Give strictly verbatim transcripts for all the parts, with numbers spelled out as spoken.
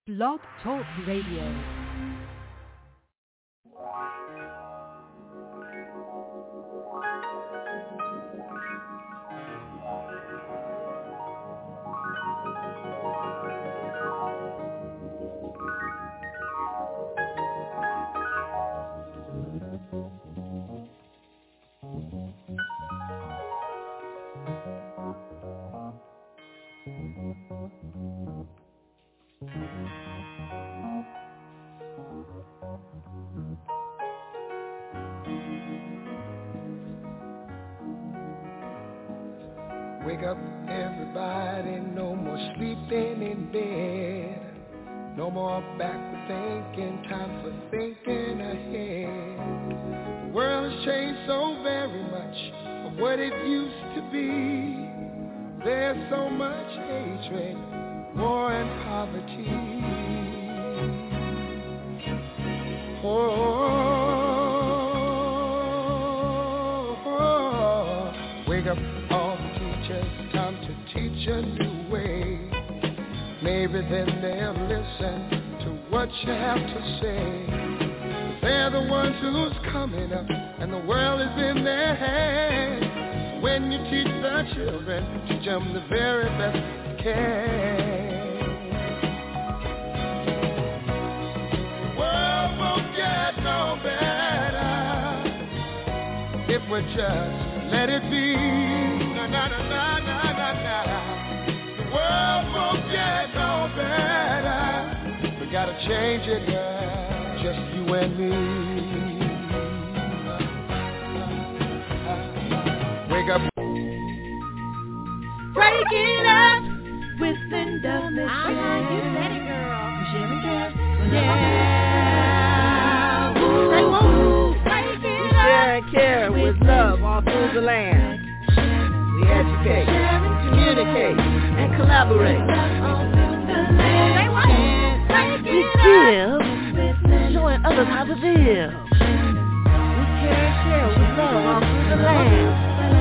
Blog Talk Radio. Wake up, everybody, no more sleeping in bed. No more backward thinking, time for thinking ahead. The world has changed so very much from what it used to be. There's so much hatred, war and poverty. Oh, oh, oh. Wake up, all the teachers, time to teach a new way. Maybe then they'll listen to what you have to say. They're the ones who's coming up, and the world is in their hands. When you teach the children, teach them the very best you can. The world won't get no better if we just let it be. Na na na na na na na. The world won't get no better. We gotta change it, yeah, just you and me. Wake up. Break it up with Linda Michelle. Uh-huh, you said it, girl. Michelle and Cass. Yeah. Say woo. Break it up. Share and care with love all through the land. We educate, communicate, and collaborate. We give, showing others how to live. We care and share with love all through the land.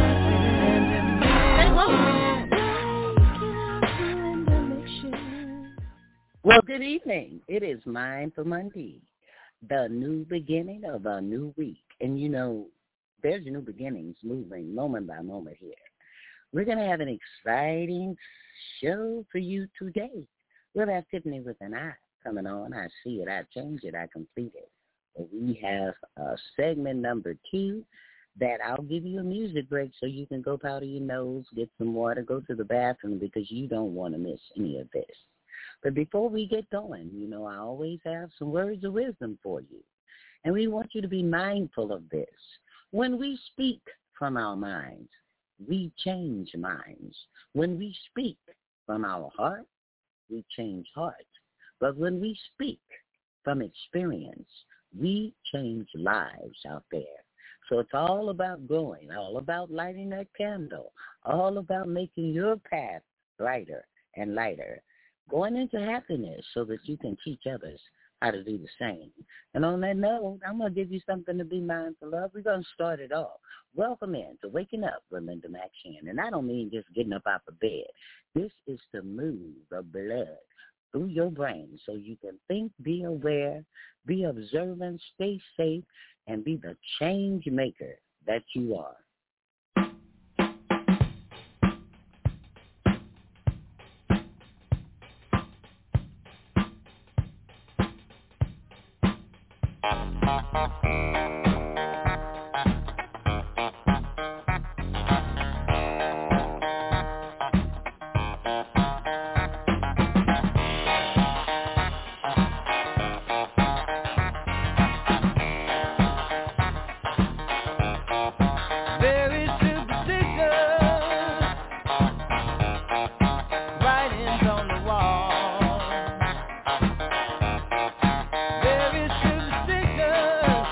Well, good evening. It is Mindful Monday, the new beginning of a new week. And, you know, there's new beginnings moving moment by moment here. We're going to have an exciting show for you today. We'll have Tiffany with an eye coming on. I see it. I changed it. I complete it. But we have uh, segment number two that I'll give you a music break so you can go powder your nose, get some water, go to the bathroom because you don't want to miss any of this. But before we get going, you know, I always have some words of wisdom for you. And we want you to be mindful of this. When we speak from our minds, we change minds. When we speak from our heart, we change hearts. But when we speak from experience, we change lives out there. So it's all about growing, all about lighting that candle, all about making your path brighter and lighter, going into happiness so that you can teach others how to do the same. And on that note, I'm going to give you something to be mindful of. We're going to start it off. Welcome in to Waking Up with Linda McShane. And I don't mean just getting up out of bed. This is to move the blood through your brain so you can think, be aware, be observant, stay safe, and be the change maker that you are. There is superstition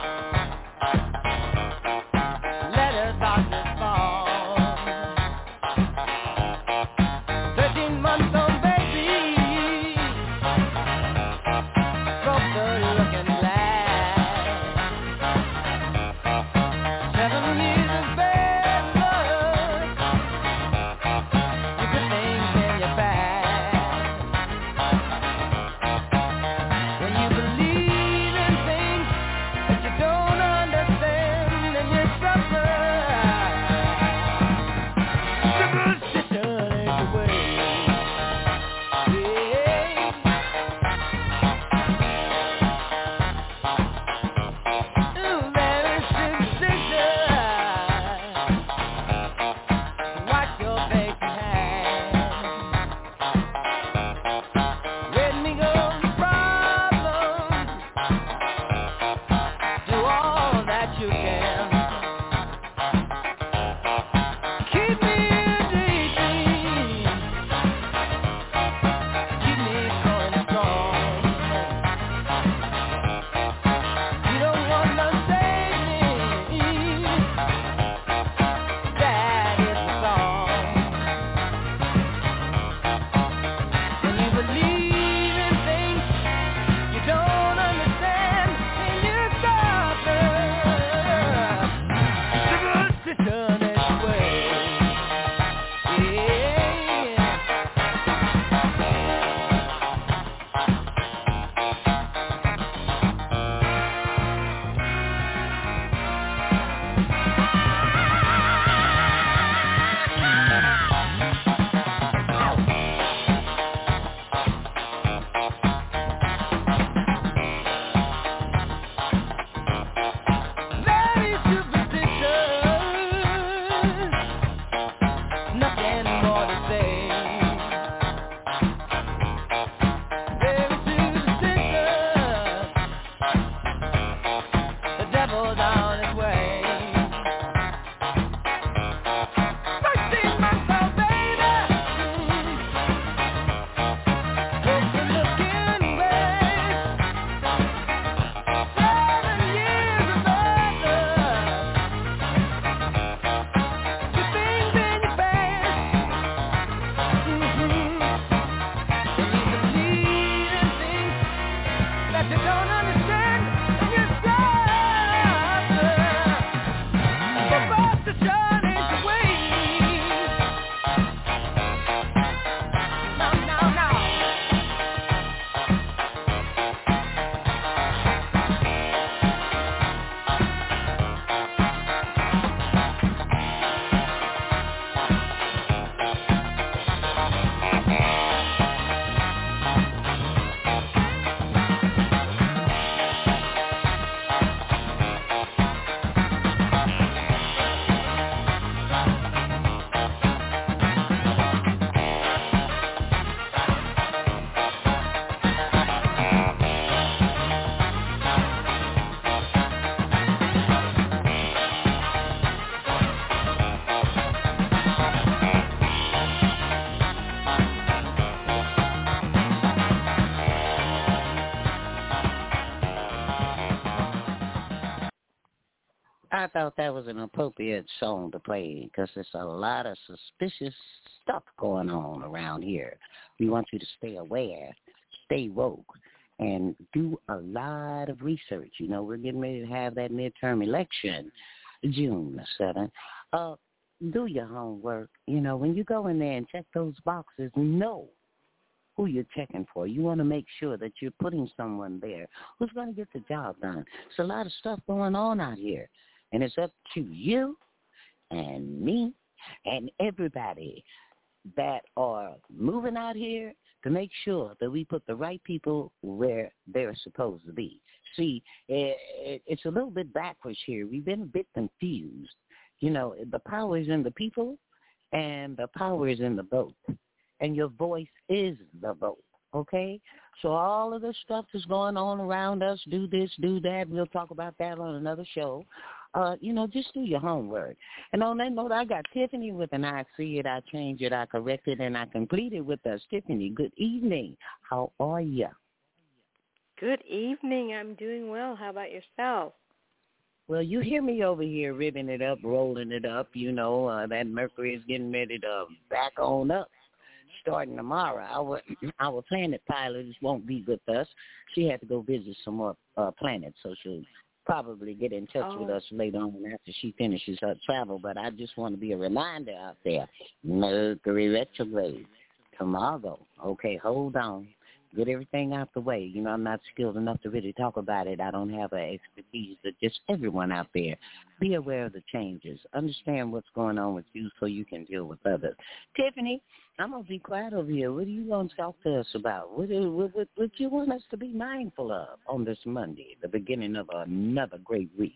I thought that was an appropriate song to play because there's a lot of suspicious stuff going on around here. We want you to stay aware, stay woke, and do a lot of research. You know, we're getting ready to have that midterm election, June the seventh. Uh, do your homework. You know, when you go in there and check those boxes, know who you're checking for. You want to make sure that you're putting someone there who's going to get the job done. There's a lot of stuff going on out here, and it's up to you and me and everybody that are moving out here to make sure that we put the right people where they're supposed to be. See, it, it, it's a little bit backwards here. We've been a bit confused. You know, the power is in the people, and the power is in the vote. And your voice is the vote, okay? So all of the stuff that's going on around us, do this, do that, we'll talk about that on another show. Uh, you know, just do your homework. And on that note, I got Tiffany with an I see it, I change it, I correct it, and I complete it with us. Tiffany, good evening. How are you? Good evening. I'm doing well. How about yourself? Well, you hear me over here ribbing it up, rolling it up. You know, uh, that Mercury is getting ready to back on up. Starting tomorrow, our our planet pilot won't be with us. She had to go visit some more uh, planets, so she'll probably get in touch oh. with us later on after she finishes her travel. But I just want to be a reminder out there, Mercury retrograde tomorrow. Okay, hold on. Get everything out the way. You know, I'm not skilled enough to really talk about it. I don't have an expertise, but just everyone out there, be aware of the changes. Understand what's going on with you so you can deal with others. Tiffany, I'm going to be quiet over here. What are you going to talk to us about? What, what, what, what do you want us to be mindful of on this Monday, the beginning of another great week?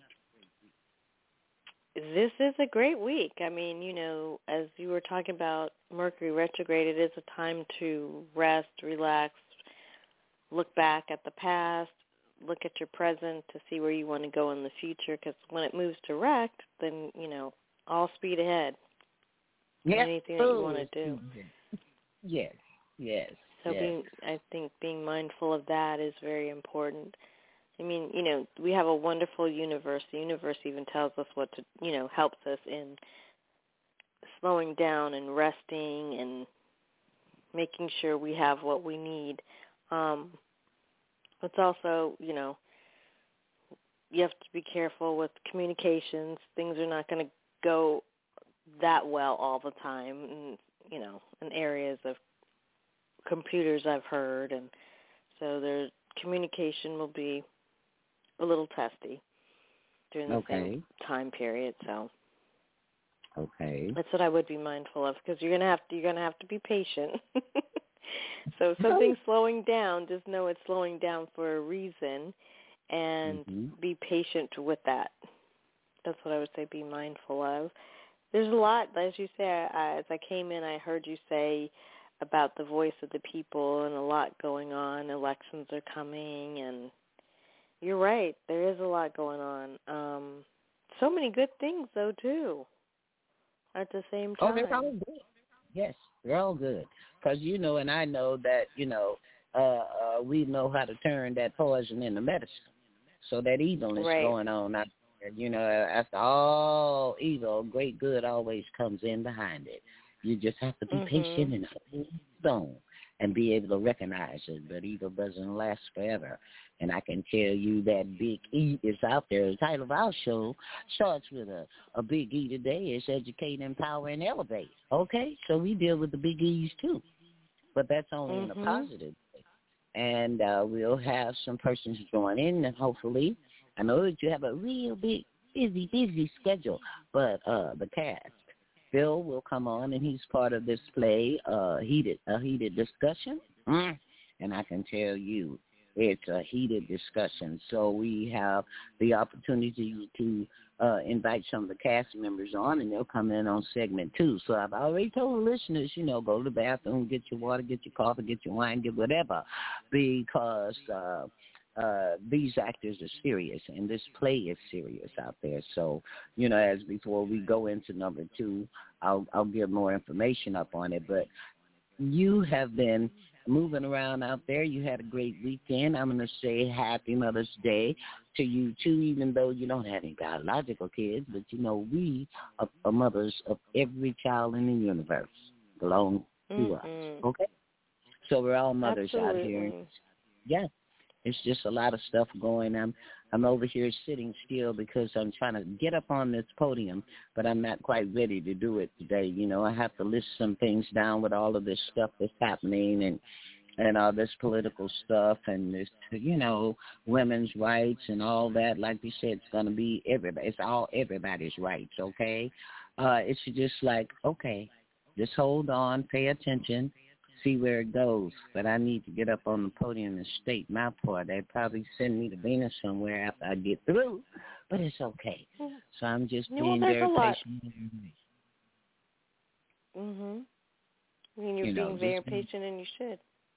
This is a great week. I mean, you know, as you were talking about Mercury retrograde, it is a time to rest, relax, look back at the past, look at your present to see where you want to go in the future, because when it moves direct, then, you know, all speed ahead. Yeah. Anything that you want to do. Yes, yes. So yes. being, I think being mindful of that is very important. I mean, you know, we have a wonderful universe. The universe even tells us what to, you know, helps us in slowing down and resting and making sure we have what we need. Um, it's also, you know, you have to be careful with communications. Things are not going to go that well all the time, and, you know, in areas of computers I've heard, and so their communication will be a little testy during the okay. same time period. So, okay, that's what I would be mindful of, because you're gonna have to you're gonna have to be patient. So if something's slowing down, just know it's slowing down for a reason, and mm-hmm. be patient with that. That's what I would say, be mindful of. There's a lot, as you say, I, as I came in, I heard you say about the voice of the people and a lot going on. Elections are coming, and you're right, there is a lot going on. Um, so many good things, though, too, at the same time. Oh, they're all good. Yes, they're all good. Because, you know, and I know that, you know, uh, uh, we know how to turn that poison into medicine. So that evil is right. going on out there. You know, after all evil, great good always comes in behind it. You just have to be mm-hmm. patient and hold on and be able to recognize it. But evil doesn't last forever. And I can tell you that Big E is out there. The title of our show starts with a, a Big E today. It's Educate, Empower, and Elevate. Okay? So we deal with the Big E's too. But that's only mm-hmm. in a positive way. And uh, we'll have some persons join in, and hopefully, I know that you have a real big, busy, busy schedule, but uh, the cast, Phil will come on, and he's part of this play, uh, heated, a heated discussion. Mm. And I can tell you, it's a heated discussion. So we have the opportunity to uh, invite some of the cast members on, and they'll come in on segment two. So I've already told the listeners, you know, go to the bathroom, get your water, get your coffee, get your wine, get whatever, because uh, uh, these actors are serious, and this play is serious out there. So, you know, as before we go into number two, I'll, I'll give more information up on it. But you have been moving around out there. You had a great weekend. I'm going to say happy Mother's Day to you, too, even though you don't have any biological kids. But, you know, we are, are mothers of every child in the universe belong to mm-hmm. us, okay? So we're all mothers Absolutely. out here. Yeah, it's just a lot of stuff going on. I'm over here sitting still because I'm trying to get up on this podium, but I'm not quite ready to do it today. You know, I have to list some things down with all of this stuff that's happening and and all this political stuff and this, you know, women's rights and all that. Like we said, it's going to be everybody. It's all everybody's rights, okay? Uh, it's just like, okay, just hold on, pay attention, see where it goes. But I need to get up on the podium and state my part. They'd probably send me to Venus somewhere after I get through, but it's okay. So I'm just no, being well, very patient. Mm-hmm. I mean, you're you being know, very just, patient, and you should.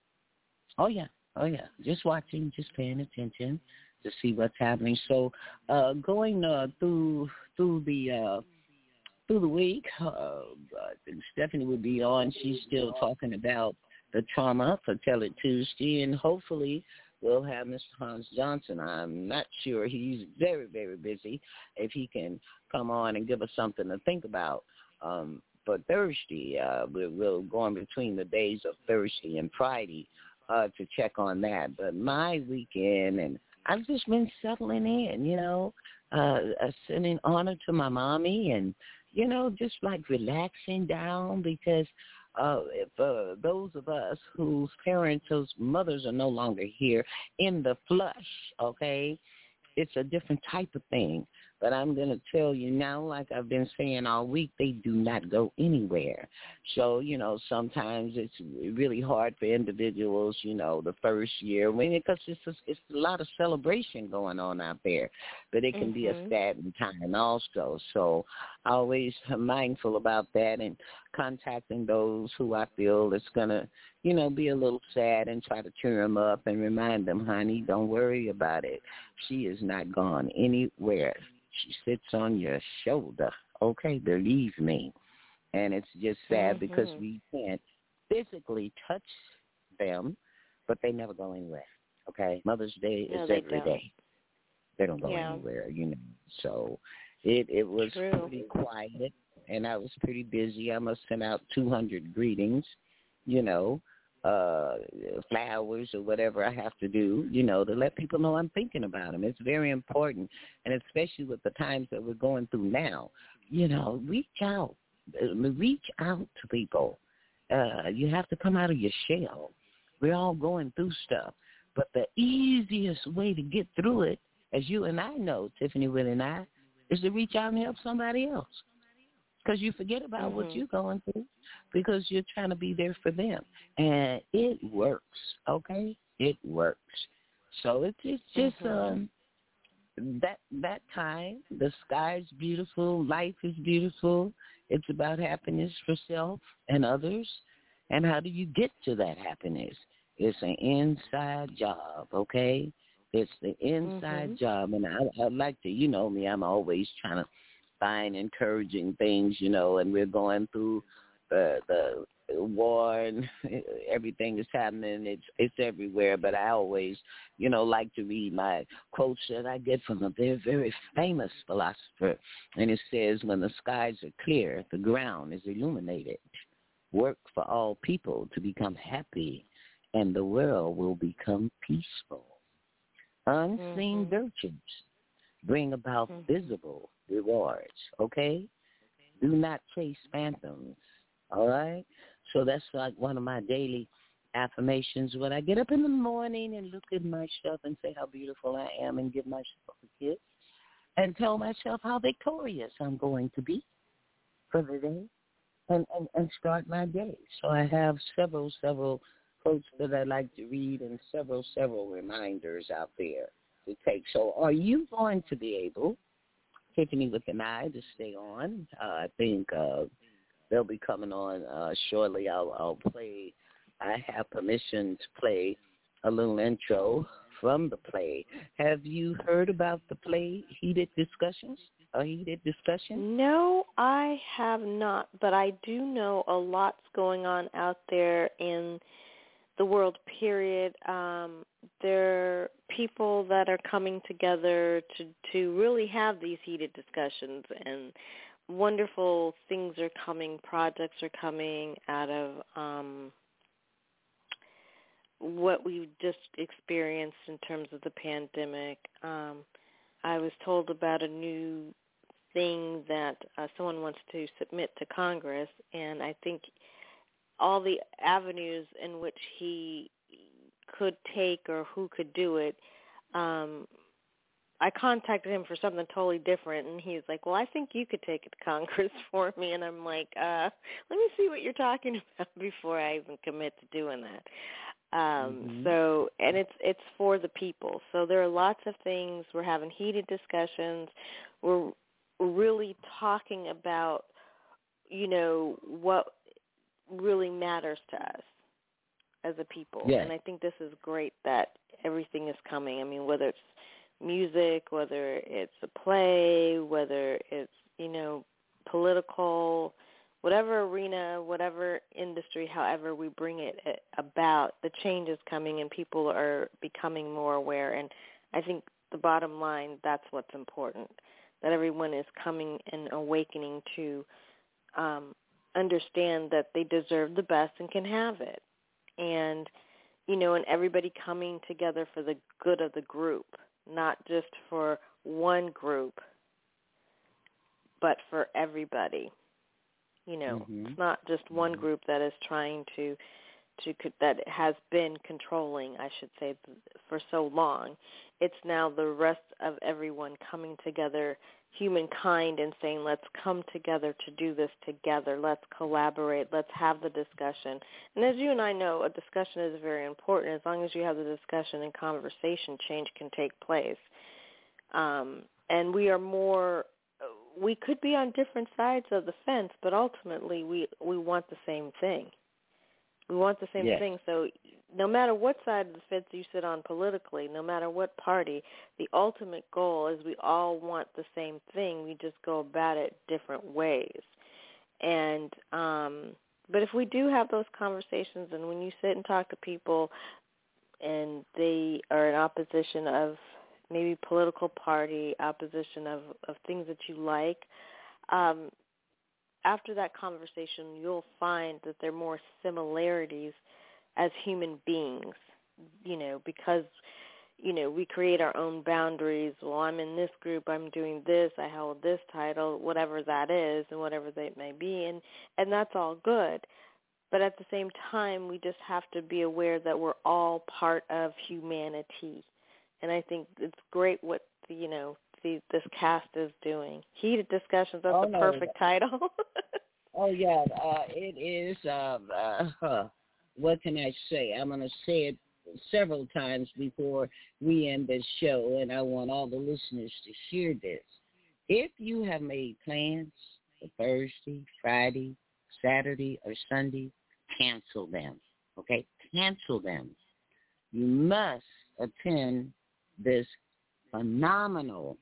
Oh, yeah. Oh, yeah. Just watching, just paying attention to see what's happening. So uh, going uh, through through the uh, through the week, uh, Stephanie will be on. She's still talking about the trauma for Tell It Tuesday, and hopefully we'll have Mister Hans Johnson. I'm not sure. He's very, very busy. If he can come on and give us something to think about. Um, but Thursday, uh, we're, we're going between the days of Thursday and Friday uh, to check on that. But my weekend, and I've just been settling in, you know, uh, uh, sending honor to my mommy and, you know, just like relaxing down because uh, if, uh, those of us whose parents, whose mothers are no longer here in the flesh, okay, it's a different type of thing. But I'm going to tell you now, like I've been saying all week, they do not go anywhere. So, you know, sometimes it's really hard for individuals, you know, the first year, because it's a, it's a lot of celebration going on out there. But it can mm-hmm. be a sad time also. So I always am mindful about that and contacting those who I feel is going to, you know, be a little sad and try to cheer them up and remind them, honey, don't worry about it. She is not gone anywhere. She sits on your shoulder. Okay, believe me. And it's just sad mm-hmm. because we can't physically touch them, but they never go anywhere. Okay, Mother's Day no, is they every don't. day. They don't go yeah. anywhere, you know. So it it was True. pretty quiet, and I was pretty busy. I must send out two hundred greetings, you know. Uh, flowers or whatever I have to do, you know, to let people know I'm thinking about them. It's very important, and especially with the times that we're going through now, you know, reach out. Reach out to people. Uh, you have to come out of your shell. We're all going through stuff, but the easiest way to get through it, as you and I know, Tiffany, Will, and I, is to reach out and help somebody else. Because you forget about mm-hmm. what you're going through because you're trying to be there for them. And it works, okay? It works. So it's, it's just mm-hmm. um, that that time. The sky's beautiful. Life is beautiful. It's about happiness for self and others. And how do you get to that happiness? It's an inside job, okay? It's the inside mm-hmm. job. And I, I'd like to, you know me, I'm always trying to find encouraging things, you know, and we're going through the the war and everything is happening. It's it's everywhere, but I always, you know, like to read my quotes that I get from a very, very famous philosopher, and it says, when the skies are clear, the ground is illuminated. Work for all people to become happy, and the world will become peaceful. Unseen mm-hmm. virtues bring about mm-hmm. visible rewards, okay? Do not chase phantoms, all right? So that's like one of my daily affirmations when I get up in the morning and look at myself and say how beautiful I am and give myself a kiss and tell myself how victorious I'm going to be for the day and, and, and start my day. So I have several, several quotes that I like to read and several, several reminders out there to take. So are you going to be able, Tiffany with an eye, to stay on? Uh, I think uh, they'll be coming on uh, shortly. I'll, I'll play. I have permission to play a little intro from the play. Have you heard about the play, Heated Discussions? A Heated Discussion? No, I have not, but I do know a lot's going on out there in the world, period. Um, there are people that are coming together to, to really have these heated discussions, and wonderful things are coming, projects are coming out of um, what we've just experienced in terms of the pandemic. Um, I was told about a new thing that uh, someone wants to submit to Congress, and I think all the avenues in which he could take or who could do it, um, I contacted him for something totally different, and he's like, well, I think you could take it to Congress for me. And I'm like, uh, let me see what you're talking about before I even commit to doing that. Um, mm-hmm. So, and it's it's for the people. So there are lots of things. We're having heated discussions. We're really talking about, you know, what really matters to us as a people. Yeah. And I think this is great that everything is coming. I mean, whether it's music, whether it's a play, whether it's, you know, political, whatever arena, whatever industry, however we bring it about, the change is coming and people are becoming more aware. And I think the bottom line, that's what's important, that everyone is coming and awakening to um, understand that they deserve the best and can have it. And, you know, and everybody coming together for the good of the group, not just for one group, but for everybody. You know, mm-hmm. It's not just one group that is trying to, to that has been controlling, I should say, for so long. It's now the rest of everyone coming together, humankind, and saying, let's come together to do this together. Let's collaborate. Let's have the discussion. And as you and I know, a discussion is very important. As long as you have the discussion and conversation, change can take place. Um, and we are more, we could be on different sides of the fence, but ultimately we, we want the same thing. We want the same yes. thing. So no matter what side of the fence you sit on politically, no matter what party, the ultimate goal is we all want the same thing. We just go about it different ways. And um, but if we do have those conversations, and when you sit and talk to people and they are in opposition of maybe political party, opposition of, of things that you like, um, after that conversation, you'll find that there are more similarities as human beings, you know, because, you know, we create our own boundaries. Well, I'm in this group, I'm doing this, I held this title, whatever that is, and whatever that may be, and, and that's all good. But at the same time, we just have to be aware that we're all part of humanity. And I think it's great what, you know, the, this cast is doing. Heated discussions, that's oh, a no. perfect title. oh, yeah, uh, it is, uh, uh, what can I say? I'm going to say it several times before we end this show, and I want all the listeners to hear this. If you have made plans for Thursday, Friday, Saturday, or Sunday, cancel them, okay? Cancel them. You must attend this phenomenal,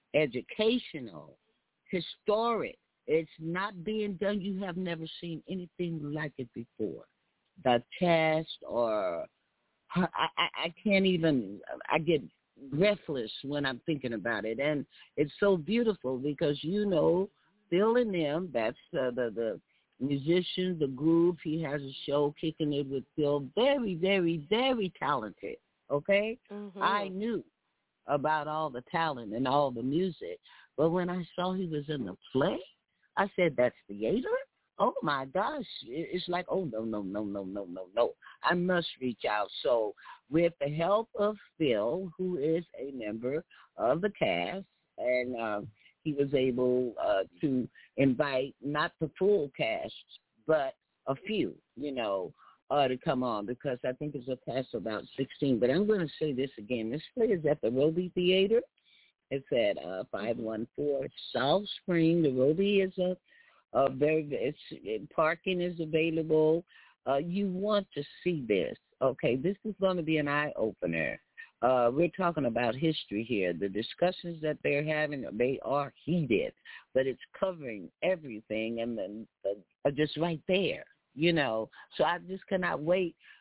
educational, historic. It's not being done. You have never seen anything like it before. The test, or I, I, I can't even, I get breathless when I'm thinking about it. And it's so beautiful because, you know, Phil and them, that's uh, the, the musician, the group. He has a show, Kicking It with Phil. Very, very, very talented, okay? Mm-hmm. I knew about all the talent and all the music. But when I saw he was in the play, I said, that's theater? Oh, my gosh. It's like, oh, no, no, no, no, no, no, no. I must reach out. So with the help of Phil, who is a member of the cast, and uh, he was able uh, to invite not the full cast, but a few, you know, uh, to come on, because I think it's a cast of about sixteen. But I'm going to say this again. This play is at the Roby Theater. It's at uh, five one four South Spring. The Roby is a, a very, it's, it, parking is available. Uh, you want to see this. Okay, this is going to be an eye-opener. Uh, we're talking about history here. The discussions that they're having, they are heated, but it's covering everything and then uh, just right there, you know. So I just cannot wait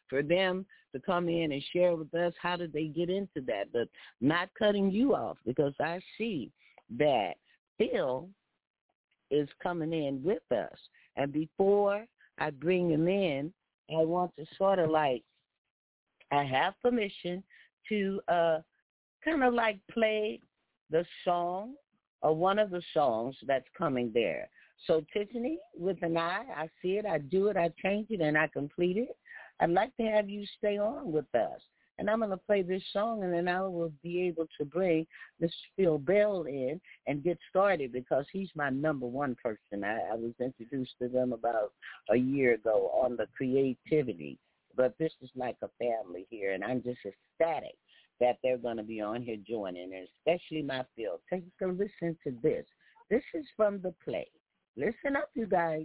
for them to come in and share with us how did they get into that, but not cutting you off because I see that Phil is coming in with us. And before I bring him in, I want to sort of like, I have permission to uh, kind of like play the song or one of the songs that's coming there. So Tiffany, with an eye, I see it, I do it, I change it, and I complete it. I'd like to have you stay on with us. And I'm going to play this song, and then I will be able to bring Mister Phil Bell in and get started because he's my number one person. I, I was introduced to them about a year ago on the creativity. But this is like a family here, and I'm just ecstatic that they're going to be on here joining, and especially my Phil. Take a listen to this. This is from the play. Listen up, you guys.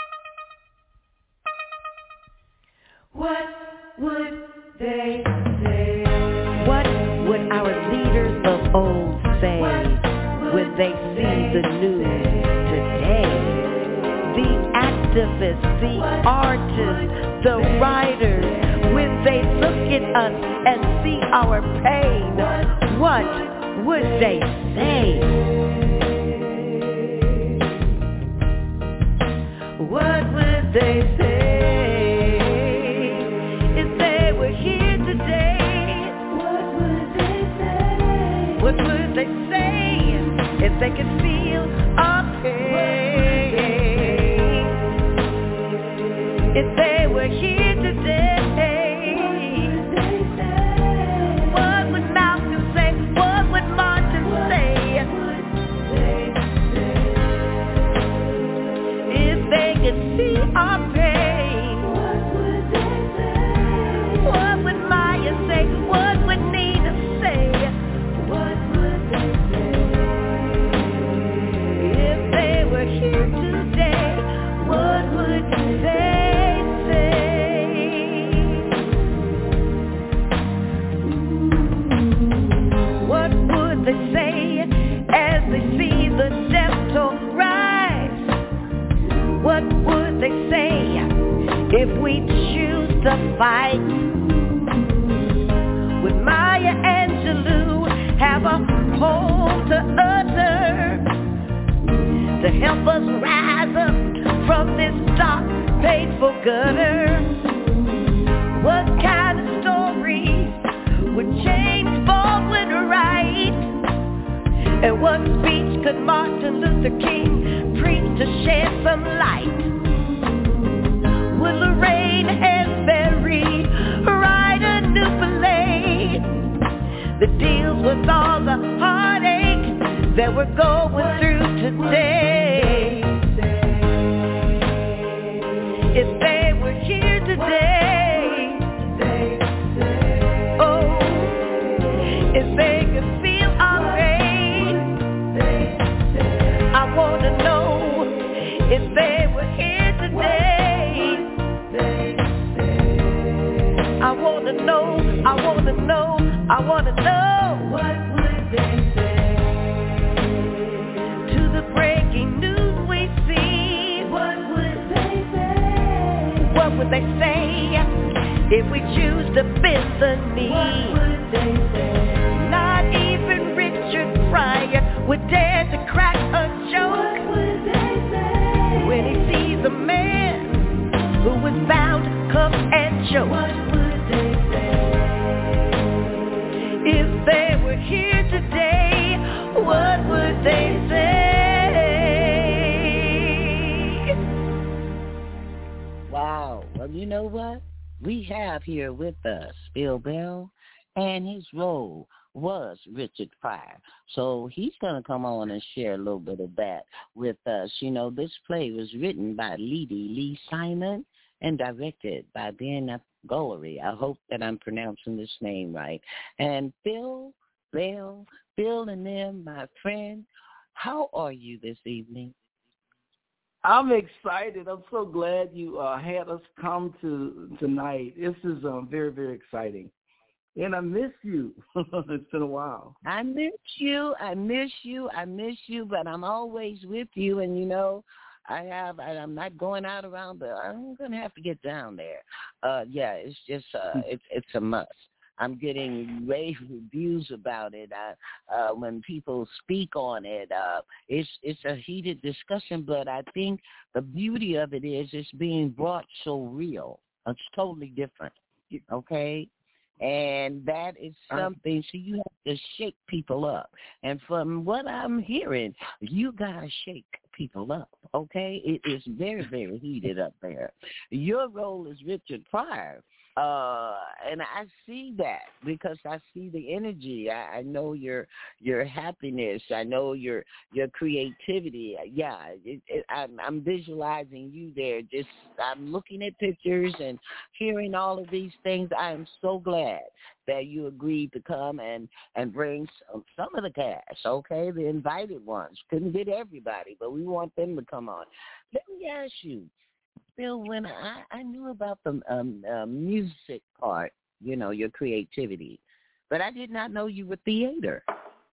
What would they say? What would our leaders of old say when they see the news today? The activists, the artists, the writers, when they look at us and see our pain, what would they say? What would they say if they were here today? What would they say? What would they say if they could feel our pain? If they were here today, what would Malcolm say? What would Martin say? If they could see our pain, what would they say? What would Maya say? What would Nina say? What would they say? If they were here today, what would they say? What would they say as they see the death toll rise? What would they say if we choose to fight? Would Maya Angelou have a poem to utter to help us rise up from this dark, painful gutter? What kind of stories would James Baldwin write? And what speech could Martin Luther King preach to shed some light? Would Lorraine Hansberry write a new play that deals with all the heartache that we're going through today? If they were here today, oh, if they could feel our pain, I want to know if they were here today. I want to know, I want to know, I want to know. What would they say to the breaking news we see? What would they say? What would they say if we choose to bend the knee? What would they say? Not even Richard Pryor would dare to crack a joke. What would they say when he sees a man who was bound, cuffed, and choked? What would they say if they were here today? What would they say? Wow. Well, you know what? We have here with us Phil Bell, and his role was Richard Pryor. So he's going to come on and share a little bit of that with us. You know, this play was written by Lee Lee Simon and directed by Ben Gollery. I hope that I'm pronouncing this name right. And Phil Bell, Phil and them, my friend, how are you this evening? I'm excited. I'm so glad you uh, had us come to tonight. This is um, very, very exciting. And I miss you. It's been a while. I miss you. I miss you. I miss you, but I'm always with you. And, you know, I have. I, I'm not going out around, but I'm gonna have to get down there. Uh, yeah, it's just uh, it's it's a must. I'm getting rave reviews about it. Uh, uh, when people speak on it, uh, it's it's a heated discussion. But I think the beauty of it is it's being brought so real. It's totally different. Okay. And that is something, so you have to shake people up. And from what I'm hearing, you got to shake people up, okay? It is very, very heated up there. Your role is Richard Pryor. Uh, and I see that because I see the energy. I, I know your your happiness. I know your your creativity. Yeah, it, it, I'm, I'm visualizing you there. Just I'm looking at pictures and hearing all of these things. I am so glad that you agreed to come and and bring some, some of the cast. Okay, the invited ones. Couldn't get everybody, but we want them to come on. Let me ask you. Bill, when I, I knew about the um, uh, music part, you know, your creativity, but I did not know you were theater.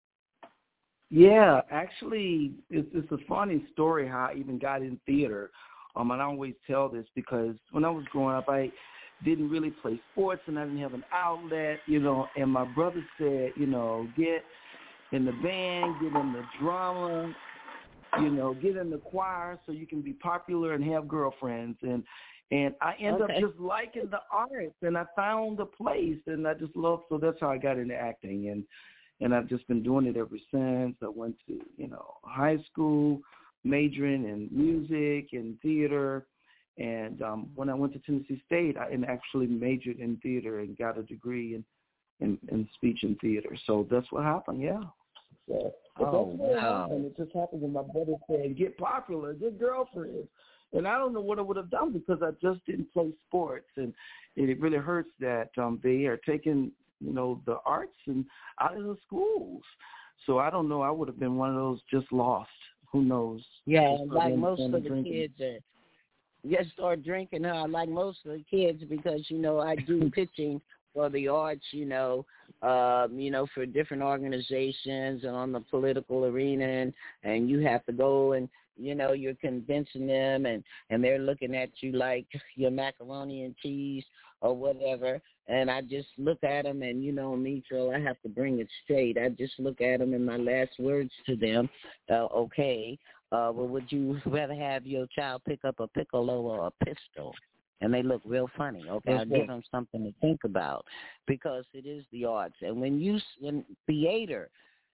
Yeah, actually, it's, it's a funny story how I even got in theater. Um, and I always tell this because when I was growing up, I didn't really play sports and I didn't have an outlet, you know, and my brother said, you know, get in the band, get in the drama, you know, get in the choir so you can be popular and have girlfriends. And and I ended okay. up just liking the arts, and I found a place, and I just loved, so that's how I got into acting. And, and I've just been doing it ever since. I went to, you know, high school, majoring in music and theater. And um, when I went to Tennessee State, I actually majored in theater and got a degree in, in, in speech and theater. So that's what happened, yeah. So, oh, wow. And it just happened when my brother said, get popular, get girlfriends. And I don't know what I would have done because I just didn't play sports. And, and it really hurts that um, they are taking, you know, the arts and out of the schools. So I don't know. I would have been one of those just lost. Who knows? Yeah, like most of the drinking. kids are. Just start drinking, huh? Like most of the kids because, you know, I do pitching for the arts, you know, um, you know, for different organizations and on the political arena, and, and you have to go and, you know, you're convincing them, and, and they're looking at you like your macaroni and cheese or whatever, and I just look at them, and, you know me, so I have to bring it straight. I just look at them, and my last words to them, uh, okay, uh, well, would you rather have your child pick up a piccolo or a pistol? And they look real funny. Okay, I'll give them something to think about because it is the arts. And when you in theater,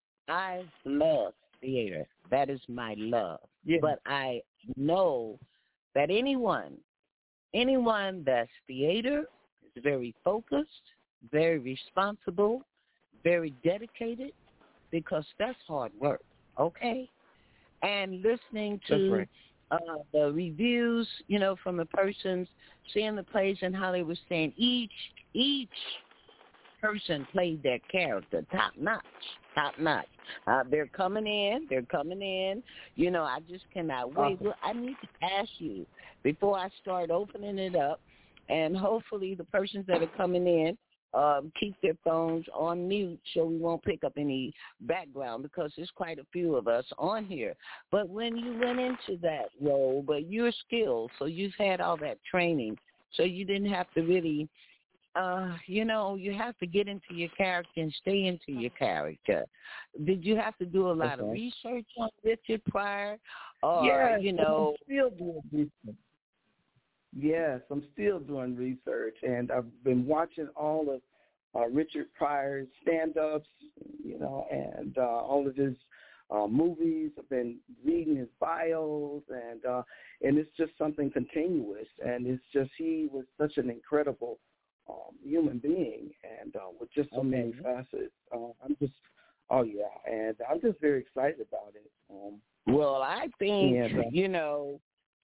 I love theater. That is my love. Yeah. But I know that anyone, anyone that's theater is very focused, very responsible, very dedicated, because that's hard work. Okay, and listening to. Uh, the reviews, you know, from the persons, seeing the plays and how they were saying each each person played their character top notch, top notch. Uh, they're coming in, they're coming in. You know, I just cannot wait. Well, I need to ask you before I start opening it up, and hopefully the persons that are coming in um, keep their phones on mute so we won't pick up any background because there's quite a few of us on here. But when you went into that role, but you're skilled, so you've had all that training, so you didn't have to really, uh, you know, you have to get into your character and stay into your character. Did you have to do a lot okay. of research on Richard Pryor? Or, yeah, you know, I'm still doing research. Yes, I'm still doing research, and I've been watching all of uh, Richard Pryor's stand-ups, you know, and uh, all of his uh, movies. I've been reading his bios, and uh, and it's just something continuous. And it's just he was such an incredible um, human being, and uh, with just so okay. many facets. Uh, I'm just, oh yeah, and I'm just very excited about it. Um, well, I think and, uh, you know.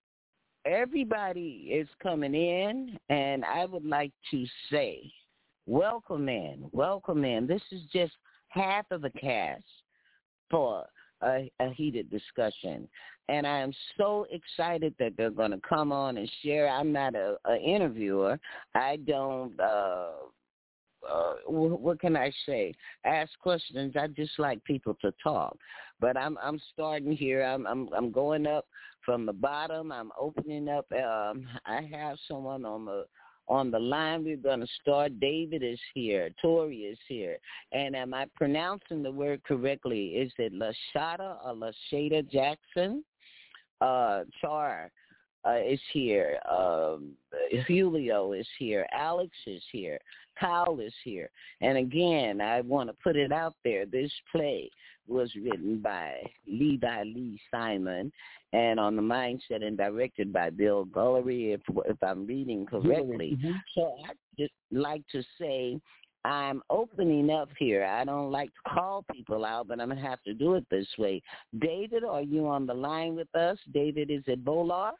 Everybody is coming in, and I would like to say, welcome in, welcome in. This is just half of the cast for a, a heated discussion, and I am so excited that they're going to come on and share. I'm not a, a interviewer. I don't uh, uh, what can I say? Ask questions. I just like people to talk. But I'm I'm starting here. I'm I'm I'm going up from the bottom. I'm opening up. Um, I have someone on the on the line. We're going to start. David is here. Tori is here. And am I pronouncing the word correctly? Is it Lashada or Lashada Jackson? Uh, Char uh, is here. Um, Julio is here. Alex is here. Kyle is here. And again, I want to put it out there. This play was written by Levi Lee Simon and on the mindset and directed by Bill Gullery, if, if I'm reading correctly. Mm-hmm. So I just like to say I'm opening up here. I don't like to call people out, but I'm going to have to do it this way. David, are you on the line with us? David, is it Bolar?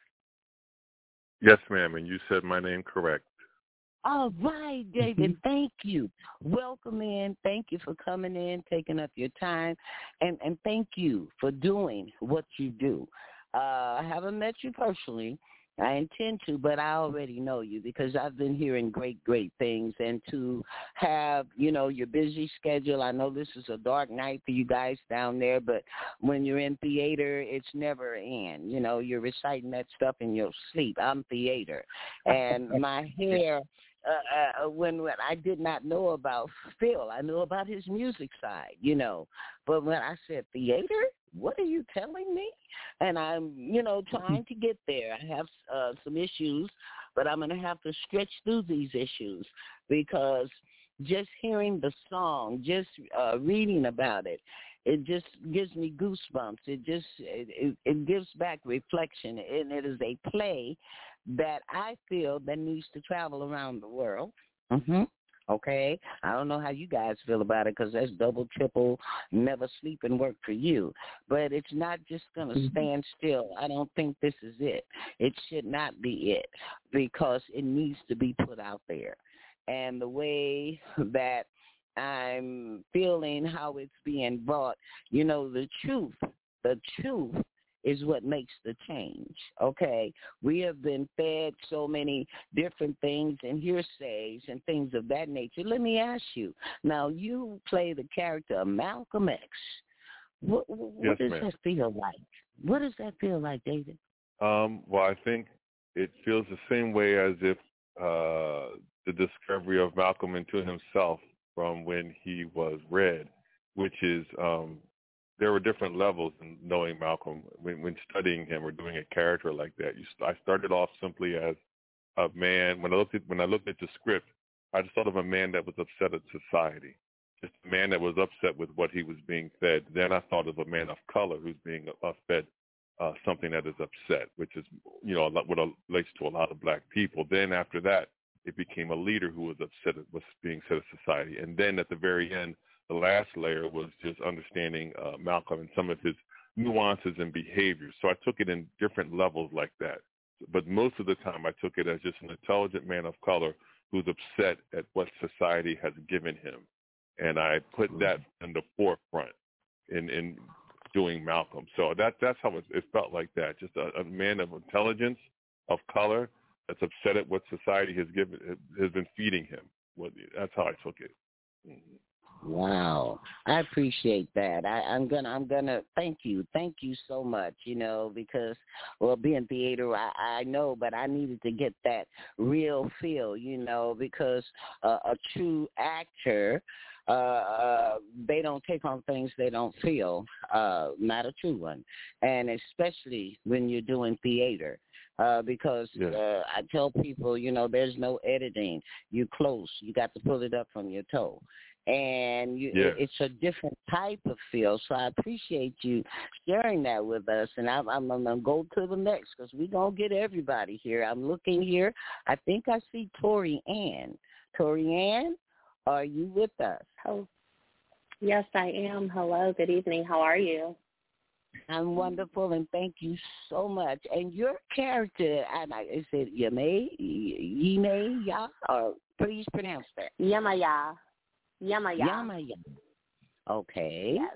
Yes, ma'am, and you said my name correct. All right, David, thank you. Welcome in. Thank you for coming in, taking up your time, and, and thank you for doing what you do. Uh, I haven't met you personally. I intend to, but I already know you because I've been hearing great, great things. And to have, you know, your busy schedule, I know this is a dark night for you guys down there, but when you're in theater, it's never in. You know, you're reciting that stuff in your sleep. I'm theater. And my hair, uh, uh, when, when I did not know about Phil, I knew about his music side, you know. But when I said theater, what are you telling me? And I'm, you know, trying to get there. I have uh, some issues, but I'm going to have to stretch through these issues because just hearing the song, just uh, reading about it, it just gives me goosebumps. It just, it, it, it gives back reflection, and it is a play that I feel that needs to travel around the world. Mm-hmm. Okay, I don't know how you guys feel about it because that's double, triple, never sleep and work for you. But it's not just going to stand still. I don't think this is it. It should not be it because it needs to be put out there. And the way that I'm feeling how it's being brought, you know, the truth, the truth is what makes the change, okay? We have been fed so many different things and hearsays and things of that nature. Let me ask you, now you play the character of Malcolm X. What, what yes, does ma'am. that feel like? What does that feel like, David? Um, well, I think it feels the same way as if uh, the discovery of Malcolm into himself from when he was read, which is um, there were different levels in knowing Malcolm. When, when studying him or doing a character like that, you, I started off simply as a man. When I looked at when I looked at the script, I just thought of a man that was upset at society, just a man that was upset with what he was being fed. Then I thought of a man of color who's being uh, fed uh, something that is upset, which is, you know, a lot, what relates to a lot of black people. Then after that, it became a leader who was upset at what's being said of society. And then at the very end, the last layer was just understanding uh, Malcolm and some of his nuances and behaviors. So I took it in different levels like that. But most of the time I took it as just an intelligent man of color who's upset at what society has given him. And I put that in the forefront in, in doing Malcolm. So that that's how it, it felt like that, just a, a man of intelligence, of color, that's upset at what society has given has been feeding him. Well, that's how I took it. Mm-hmm. Wow, I appreciate that. I, I'm gonna, I'm gonna thank you, thank you so much. You know, because well, being theater, I, I know, but I needed to get that real feel. You know, because uh, a true actor, uh, uh, they don't take on things they don't feel. Uh, not a true one, and especially when you're doing theater. Uh, because yeah. uh, I tell people, you know, there's no editing. You close. You got to pull it up from your toe. And you, yeah. it, it's a different type of feel. So I appreciate you sharing that with us. And I'm, I'm, I'm going to go to the next because we're going to get everybody here. I'm looking here. I think I see Tori Ann. Tori Ann, are you with us? Oh, yes, I am. Hello. Good evening. How are you? I'm wonderful, and thank you so much. And your character, and I, is it Yame, Yime, Ya, or please pronounce that. Yamaya. Yamaya. Yamaya. Okay. Yes.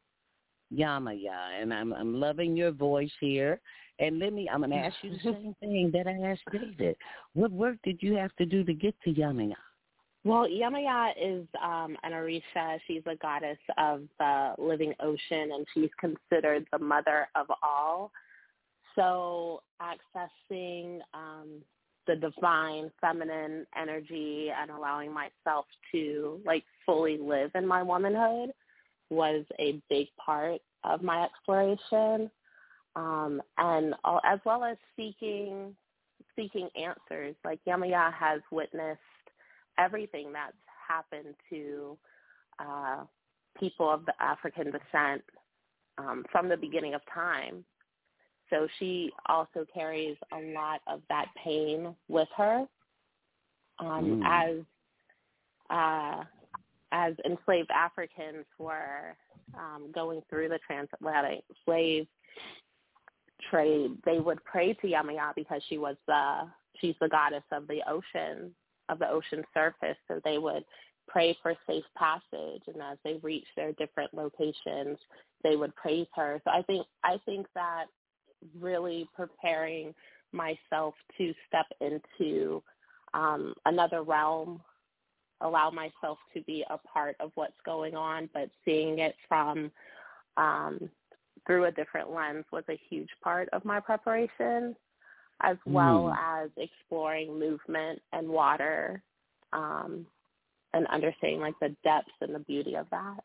Yamaya, and I'm I'm loving your voice here. And let me, I'm going to ask you the same thing that I asked David. What work did you have to do to get to Yamaya? Well, Yamaya is um, an Orisha. She's a goddess of the living ocean, and she's considered the mother of all. So accessing um, the divine feminine energy and allowing myself to, like, fully live in my womanhood was a big part of my exploration, um, and all, as well as seeking seeking answers. Like, Yamaya has witnessed everything that's happened to uh, people of the African descent um, from the beginning of time. So she also carries a lot of that pain with her um, Mm. as uh, as enslaved Africans were um, going through the transatlantic slave trade. They would pray to Yamaya because she was the she's the goddess of the ocean, of the ocean surface. So they would pray for safe passage, and as they reached their different locations, they would praise her. So I think I think that really preparing myself to step into um, another realm, allow myself to be a part of what's going on, but seeing it from um, through a different lens was a huge part of my preparation, as well Mm. as exploring movement and water um, and understanding, like, the depths and the beauty of that.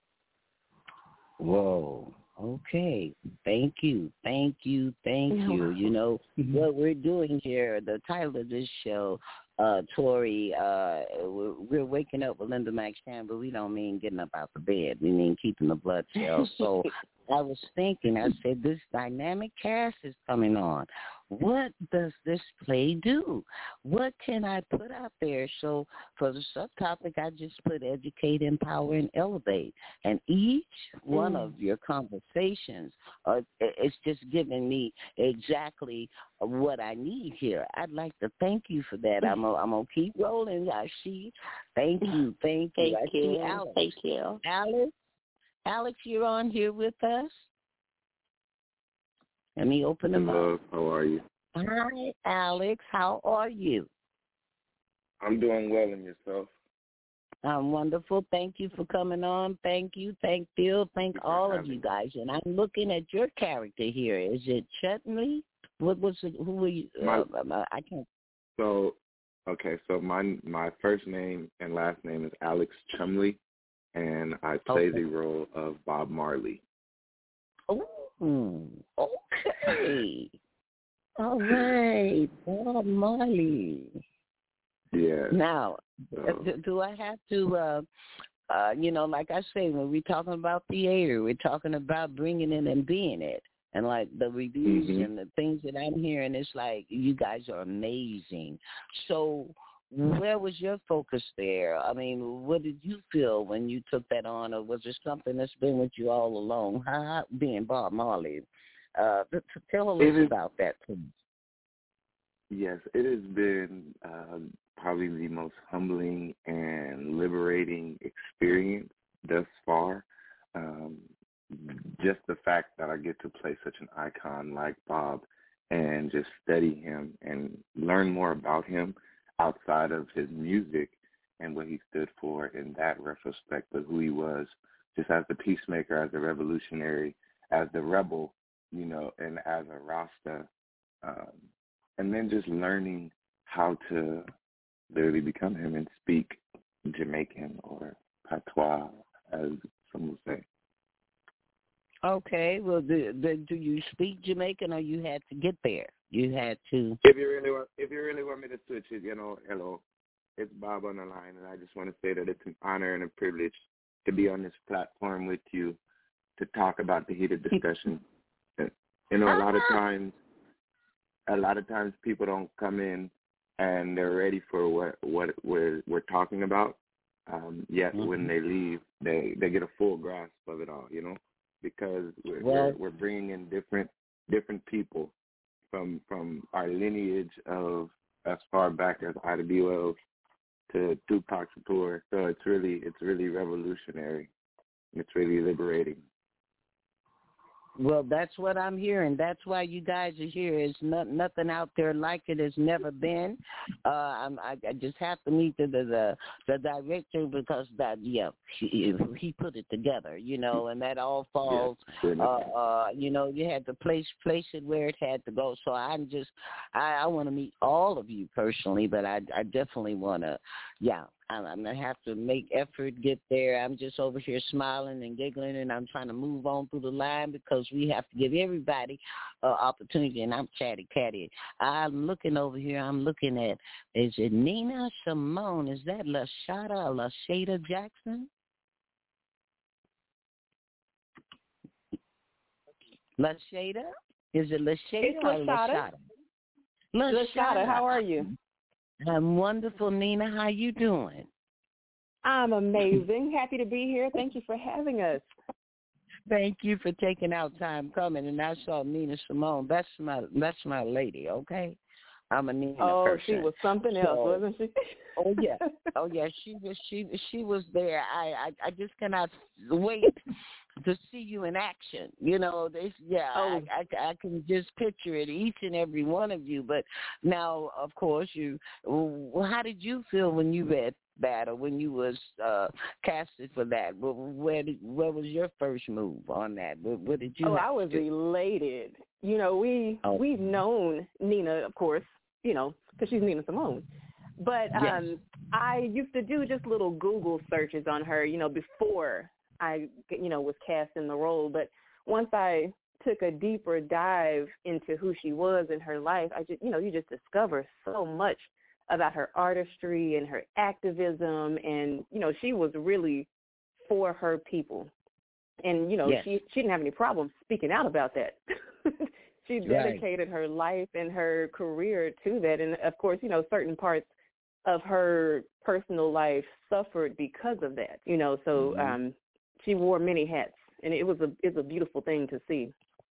Whoa. Okay. Thank you. Thank you. Thank you. You know, what we're doing here, the title of this show, uh, Tori, uh, we're, we're waking up with Linda McShan, but we don't mean getting up out the bed. We mean keeping the blood cells. So I was thinking, I said, this dynamic cast is coming on. What does this play do? What can I put out there? So for the subtopic, I just put educate, empower, and elevate. And each one Mm. of your conversations, uh, it's just giving me exactly what I need here. I'd like to thank you for that. I'm I'm gonna keep rolling. I see. Thank you. Thank you. Thank I you. see Alex. Thank you. Alex, Alex, you're on here with us. Let me open them Hello, up. how are you? Hi, Alex. How are you? I'm doing well, and yourself? I'm wonderful. Thank you for coming on. Thank you. Thank Bill. Thank all of you guys. And I'm looking at your character here. Is it Chutney? What was it? Who were you? My, Uh, I can't. so, okay, so my my first name and last name is Alex Chumley, and I play Okay. the role of Bob Marley. Oh, okay. All right, Bob Marley. Yeah. Now, So, do, do I have to, uh, uh, you know, like I say, when we're talking about theater, we're talking about bringing it and being it. And like the reviews Mhm. and the things that I'm hearing, it's like you guys are amazing. So where was your focus there? I mean, what did you feel when you took that on, or was it something that's been with you all along? How, being Bob Marley, uh, t- t- tell us It is- about that, please. yes, it has been um, probably the most humbling and liberating experience thus far. Um, just the fact that I get to play such an icon like Bob and just study him and learn more about him outside of his music and what he stood for in that retrospect of who he was, just as the peacemaker, as the revolutionary, as the rebel, you know, and as a Rasta. Um, and then just learning how to literally become him and speak Jamaican or patois, as some would say. Okay, well, do, do, do you speak Jamaican, or you had to get there? You had to. If you really want, if you really want me to switch it, you know, hello, it's Bob on the line, and I just want to say that it's an honor and a privilege to be on this platform with you to talk about the heated discussion. You know, a lot of times, a lot of times people don't come in and they're ready for what what we're we're talking about. Um, yet Mm-hmm. when they leave, they they get a full grasp of it all. You know, because we're Well- we're, we're bringing in different different people from from our lineage of as far back as Ida B. Wells to Tupac Shakur. So it's really it's really revolutionary. It's really liberating. Well, that's what I'm hearing. That's why you guys are here. It's not, nothing out there like it has never been. Uh, I'm, I, I just have to meet the the, the, the director because that yeah he, he put it together, you know, and that all falls. Yeah. Uh, uh, you know, you had to place place it where it had to go. So I'm just I, I want to meet all of you personally, but I I definitely want to yeah. I'm, I'm going to have to make effort, get there. I'm just over here smiling and giggling, and I'm trying to move on through the line because we have to give everybody an opportunity, and I'm chatty catty. I'm looking over here. I'm looking at, is it Nina Simone? Is that Lashada or Lashada Jackson? Lashada? Is it Lashada it's or Lashada? Lashada? Lashada, how are you? I'm wonderful, Nina. How you doing? I'm amazing. Happy to be here. Thank you for having us. Thank you for taking out time coming. And I saw Nina Simone. That's my that's my lady, okay? I'm a Nina oh, person. she was something else, so, wasn't she? oh yeah, oh yeah. She was she she was there. I I, I just cannot wait to see you in action. You know, this yeah. Oh. I, I I can just picture it, each and every one of you. But now, of course, you. How did you feel when you read that, or when you was uh, casted for that? Where did where was your first move on that? What, what did you? Oh, have I was to do? elated. You know, we oh. we've known Nina, of course. You know, because she's Nina Simone. But yes. um, I used to do just little Google searches on her, you know, before I, you know, was cast in the role. But once I took a deeper dive into who she was in her life, I just, you know, you just discover so much about her artistry and her activism. And, you know, she was really for her people. And, you know, yes. she, she didn't have any problem speaking out about that. She dedicated right. her life and her career to that. And, of course, you know, certain parts of her personal life suffered because of that, you know. So mm-hmm. um, she wore many hats, and it was a it's a beautiful thing to see.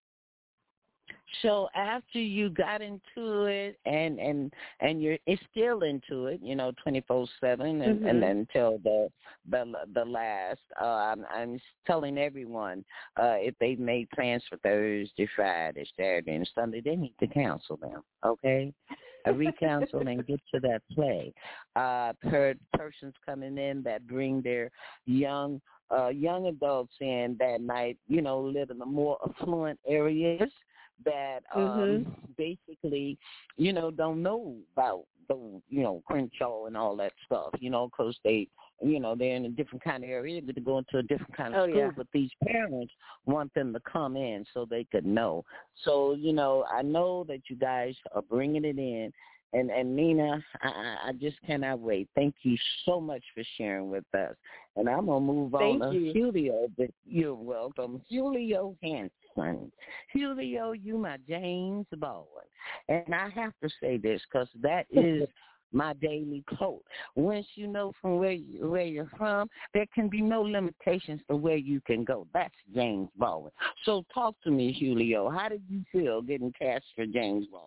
So after you got into it, and and and you're it's still into it, you know, twenty-four seven, and mm-hmm. and then until the the the last. Uh, I'm, I'm telling everyone uh, if they've made plans for Thursday, Friday, Saturday, and Sunday, they need to cancel them. Okay, uh, recancel and get to that play. Uh, I've heard persons coming in that bring their young uh, young adults in that night, you know, live in the more affluent areas that um, mm-hmm. basically, you know, don't know about the, you know, Crenshaw and all that stuff, you know, because they, you know, they're in a different kind of area, they're going to a different kind of oh, school, yeah. but these parents want them to come in so they could know. So, you know, I know that you guys are bringing it in. And, and Nina, I, I just cannot wait. Thank you so much for sharing with us. And I'm going to move Thank on to you. Julio, but you're welcome. Julio Hanson. Julio, you my James Baldwin. And I have to say this because that is my daily quote. Once you know from where, you, where you're from, there can be no limitations to where you can go. That's James Baldwin. So talk to me, Julio. How did you feel getting cast for James Baldwin?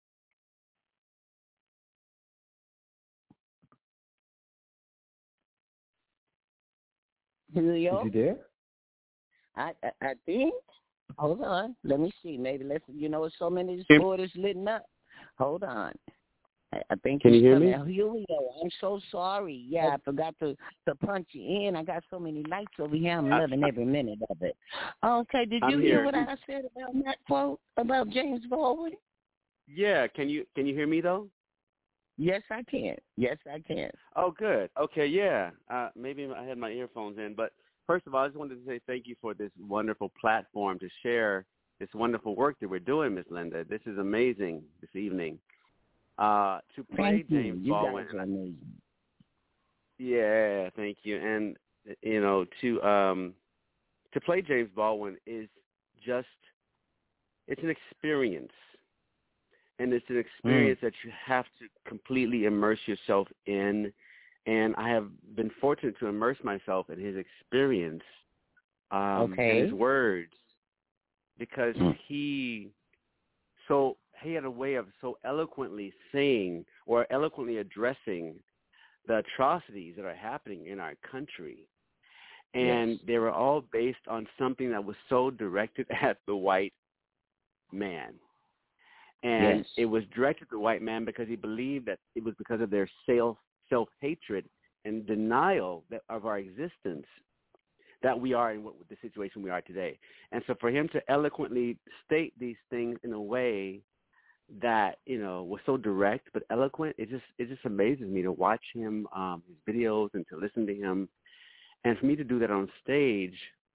Julio? Is he there? I, I I think. Hold on. Let me see. Maybe let's. You know, so many borders lit up. Hold on. I, I think. Can you hear coming. me? Julio, I'm so sorry. Yeah, I forgot to to punch you in. I got so many lights over here. I'm loving every minute of it. Okay. Did you I'm hear here. what I said about that quote about James Baldwin? Yeah. Can you can you hear me though? Yes, I can. Yes, I can. Oh, good. Okay, yeah. Uh, maybe I had my earphones in, but first of all, I just wanted to say thank you for this wonderful platform to share this wonderful work that we're doing, Miss Linda. This is amazing this evening. Uh, to play thank you. James You Baldwin. guys are amazing. Yeah, thank you. And you know, to um, to play James Baldwin is just it's an experience. And it's an experience mm. that you have to completely immerse yourself in. And I have been fortunate to immerse myself in his experience um, okay. and his words because mm. he so he had a way of so eloquently saying or eloquently addressing the atrocities that are happening in our country. And yes. they were all based on something that was so directed at the white man. And yes. it was directed at the white man because he believed that it was because of their self, self-hatred and denial that, of our existence that we are in what, the situation we are today. And so for him to eloquently state these things in a way that, you know, was so direct but eloquent, it just it just amazes me to watch him, um, his videos, and to listen to him. And for me to do that on stage,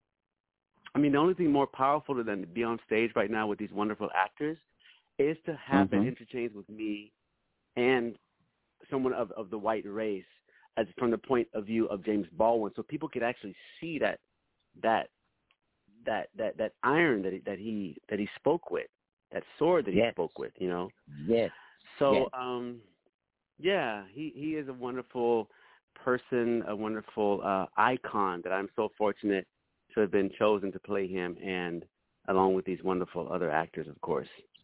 I mean, the only thing more powerful than to be on stage right now with these wonderful actors is to have mm-hmm. that interchange with me and someone of, of the white race as from the point of view of James Baldwin, so people could actually see that that that that that iron that he, that he that he spoke with, that sword that he yes. spoke with, you know. Yes. So, yes. um, yeah, he, he is a wonderful person, a wonderful uh, icon that I'm so fortunate to have been chosen to play him, and along with these wonderful other actors, of course.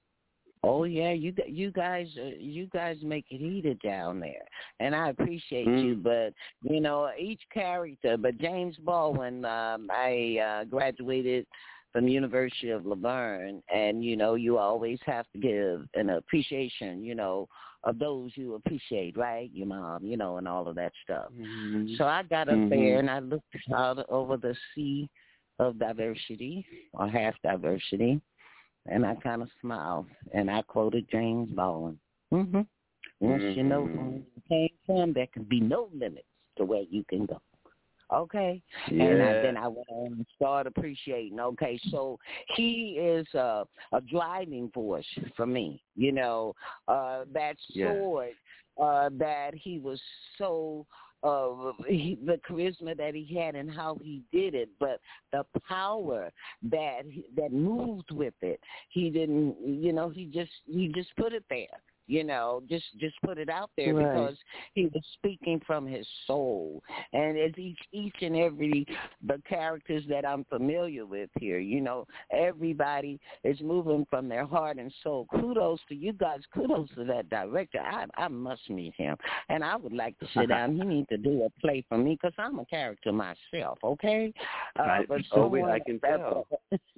Oh yeah, you you guys uh, you guys make it heated down there, and I appreciate mm. you. But you know, each character. But James Baldwin, um, I uh, graduated from the University of Laverne, and you know, you always have to give an appreciation, you know, of those you appreciate, right? Your mom, you know, and all of that stuff. Mm-hmm. So I got up mm-hmm. there and I looked out over the sea of diversity, or half diversity. And I kind of smiled, and I quoted James Baldwin. Mm-hmm. Once mm-hmm. you know where you came from, there can be no limits to where you can go. Okay? Yeah. And I, then I went on and started appreciating. Okay, so he is uh, a driving force for me. You know, uh, that sword yeah. uh, that he was so... Uh, he, the charisma that he had and how he did it, but the power that that moved with it. He didn't, you know, he just he just put it there. You know, just just put it out there right. because he was speaking from his soul. And it's each each and every the characters that I'm familiar with here, you know, everybody is moving from their heart and soul. Kudos to you guys. Kudos to that director. I I must meet him, and I would like to sit down. He needs to do a play for me because I'm a character myself. Okay, uh, I, but oh wait, I can tell.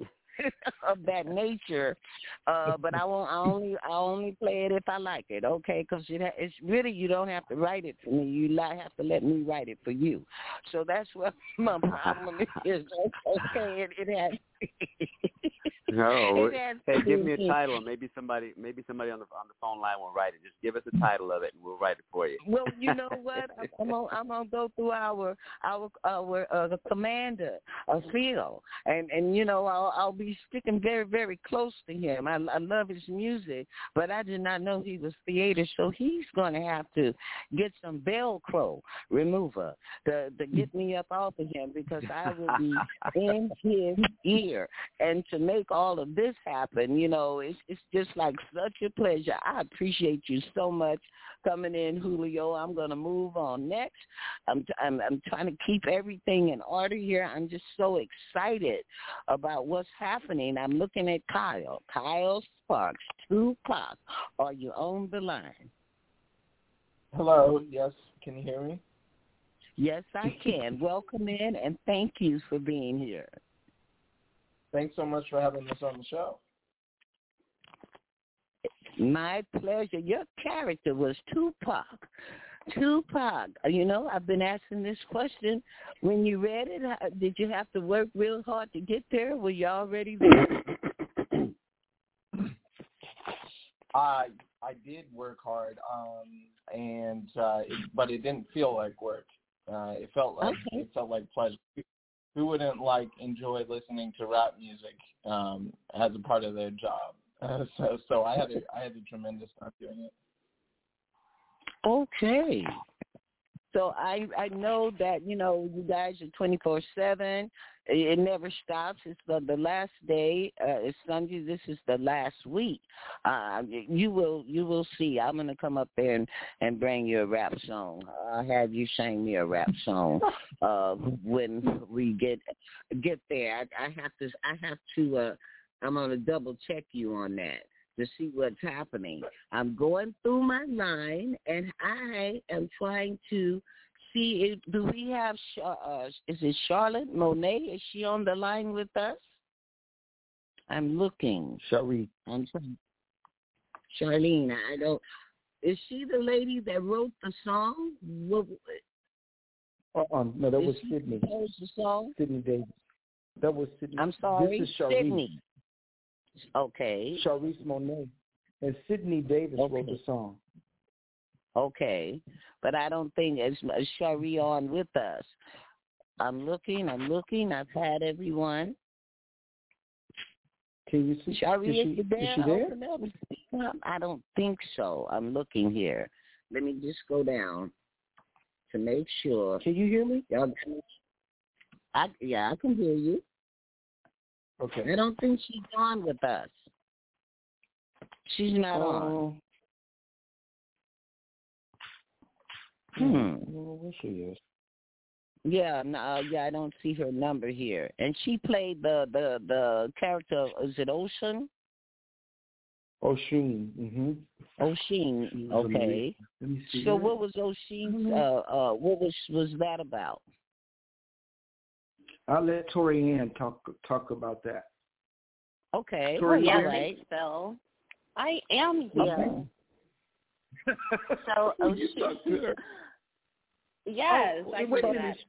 of that nature, uh, but I won't. I only I only play it if I like it, okay? Because it ha- it's really you don't have to write it for me. You li- have to let me write it for you. So that's what my problem is. Okay, it, it has. No, it has hey, give me be. a title, and maybe somebody, maybe somebody on the on the phone line will write it. Just give us the title of it, and we'll write it for you. Well, you know what? I'm gonna, I'm gonna go through our our our uh, the commander, uh, Phil, and and you know I'll I'll be sticking very very close to him. I, I love his music, but I did not know he was theater, so he's gonna have to get some Velcro remover to to get me up off of him because I will be in his ear, and to make all of this happen, you know, it's it's just like such a pleasure. I appreciate you so much coming in, Julio. I'm going to move on next. I'm, I'm I'm trying to keep everything in order here. I'm just so excited about what's happening. I'm looking at Kyle. Kyle Sparks, Tupac. Are you on the line? Hello. Yes. Can you hear me? Yes, I can. Welcome in, and thank you for being here. Thanks so much for having us on the show. My pleasure. Your character was Tupac. Tupac. You know, I've been asking this question. When you read it, did you have to work real hard to get there? Were you already there? I I did work hard, um, and uh, it, but it didn't feel like work. Uh, it felt like okay. it felt like pleasure. Who wouldn't like enjoy listening to rap music um, as a part of their job? Uh, so, so I had a I had a tremendous time doing it. Okay. So I I know that, you know, you guys are twenty-four seven. It never stops. It's the, the last day. Uh, it's Sunday. This is the last week. Uh, you will you will see. I'm going to come up there and, and bring you a rap song. I'll have you sing me a rap song uh, when we get get there. I, I have to. I have to. Uh, I'm going to double check you on that to see what's happening. I'm going through my line, and I am trying to see, do we have, uh, is it Charlotte Monet? Is she on the line with us? I'm looking. Charlene. I'm trying. Charlene, I don't. Is she the lady that wrote the song? What, uh-uh, no, that was she Sydney. composed the song? Sydney Davis. That was Sydney. I'm sorry, this is Charisse. Sydney. Okay. Charisse Monet. And Sydney Davis okay. wrote the song. Okay. But I don't think it's Cherie on with us. I'm looking, I'm looking. I've had everyone. Can you see? Cherie, is, is, she, there? is she there? Open up and speak up. I don't think so. I'm looking here. Let me just go down to make sure. Can you hear me? Y'all got me? I, yeah, I can hear you. Okay. I don't think she's on with us. She's not uh, on. Hmm. Where she is? Yeah, no, yeah, I don't see her number here. And she played the the the character. Is it Ocean? Osheen. Mhm. Osheen. Okay. Let me see. So that. what was Osheen's? Uh, uh, what was was that about? I'll let Tori Ann talk talk about that. Okay. Tori, yeah, all right. right. Phil. I am here. Okay. So, oh shoot. Yes, oh, I wait can a minute.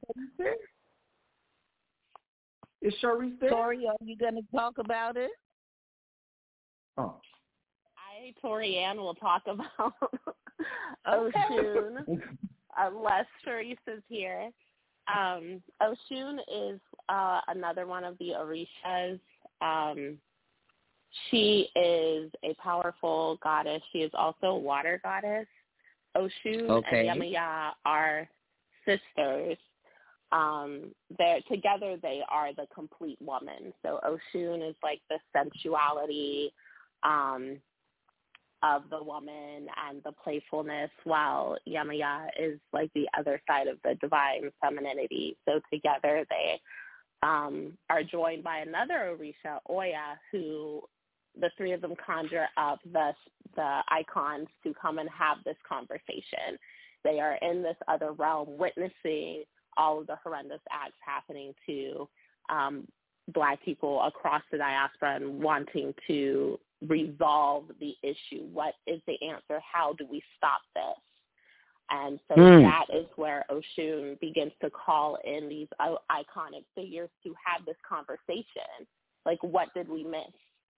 Is Charisse there? Tori, are you going to talk about it? Oh. I, Tori Ann, will talk about Okay. Oshun, unless Charisse is here. Um, Oshun is uh, another one of the Orishas. Um, she is a powerful goddess. She is also a water goddess. Oshun okay. and Yemaya are sisters. Um, they're together. They are the complete woman. So Oshun is like the sensuality um, of the woman and the playfulness, while Yemaya is like the other side of the divine femininity. So together they um, are joined by another Orisha, Oya, who the three of them conjure up the the icons to come and have this conversation. They are in this other realm witnessing all of the horrendous acts happening to um, Black people across the diaspora and wanting to resolve the issue. What is the answer? How do we stop this? And so mm. that is where Oshun begins to call in these uh, iconic figures to have this conversation. Like, what did we miss?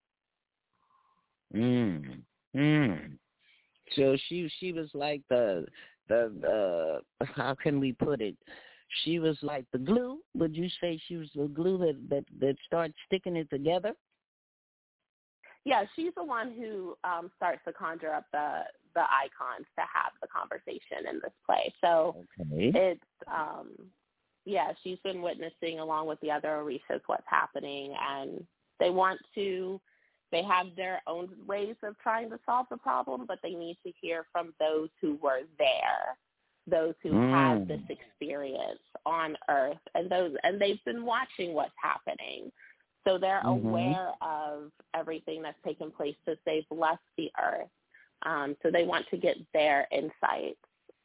Mm. Mm. So she she was like the the uh, how can we put it? She was like the glue. Would you say she was the glue that that, that starts sticking it together? Yeah, she's the one who um, starts to conjure up the the icons to have the conversation in this play. So okay. it's um, yeah, she's been witnessing along with the other Orishas what's happening, and they want to. They have their own ways of trying to solve the problem, but they need to hear from those who were there, those who mm. had this experience on Earth, and those and they've been watching what's happening. So they're mm-hmm. aware of everything that's taken place since they've left the Earth. Um, so they want to get their insights.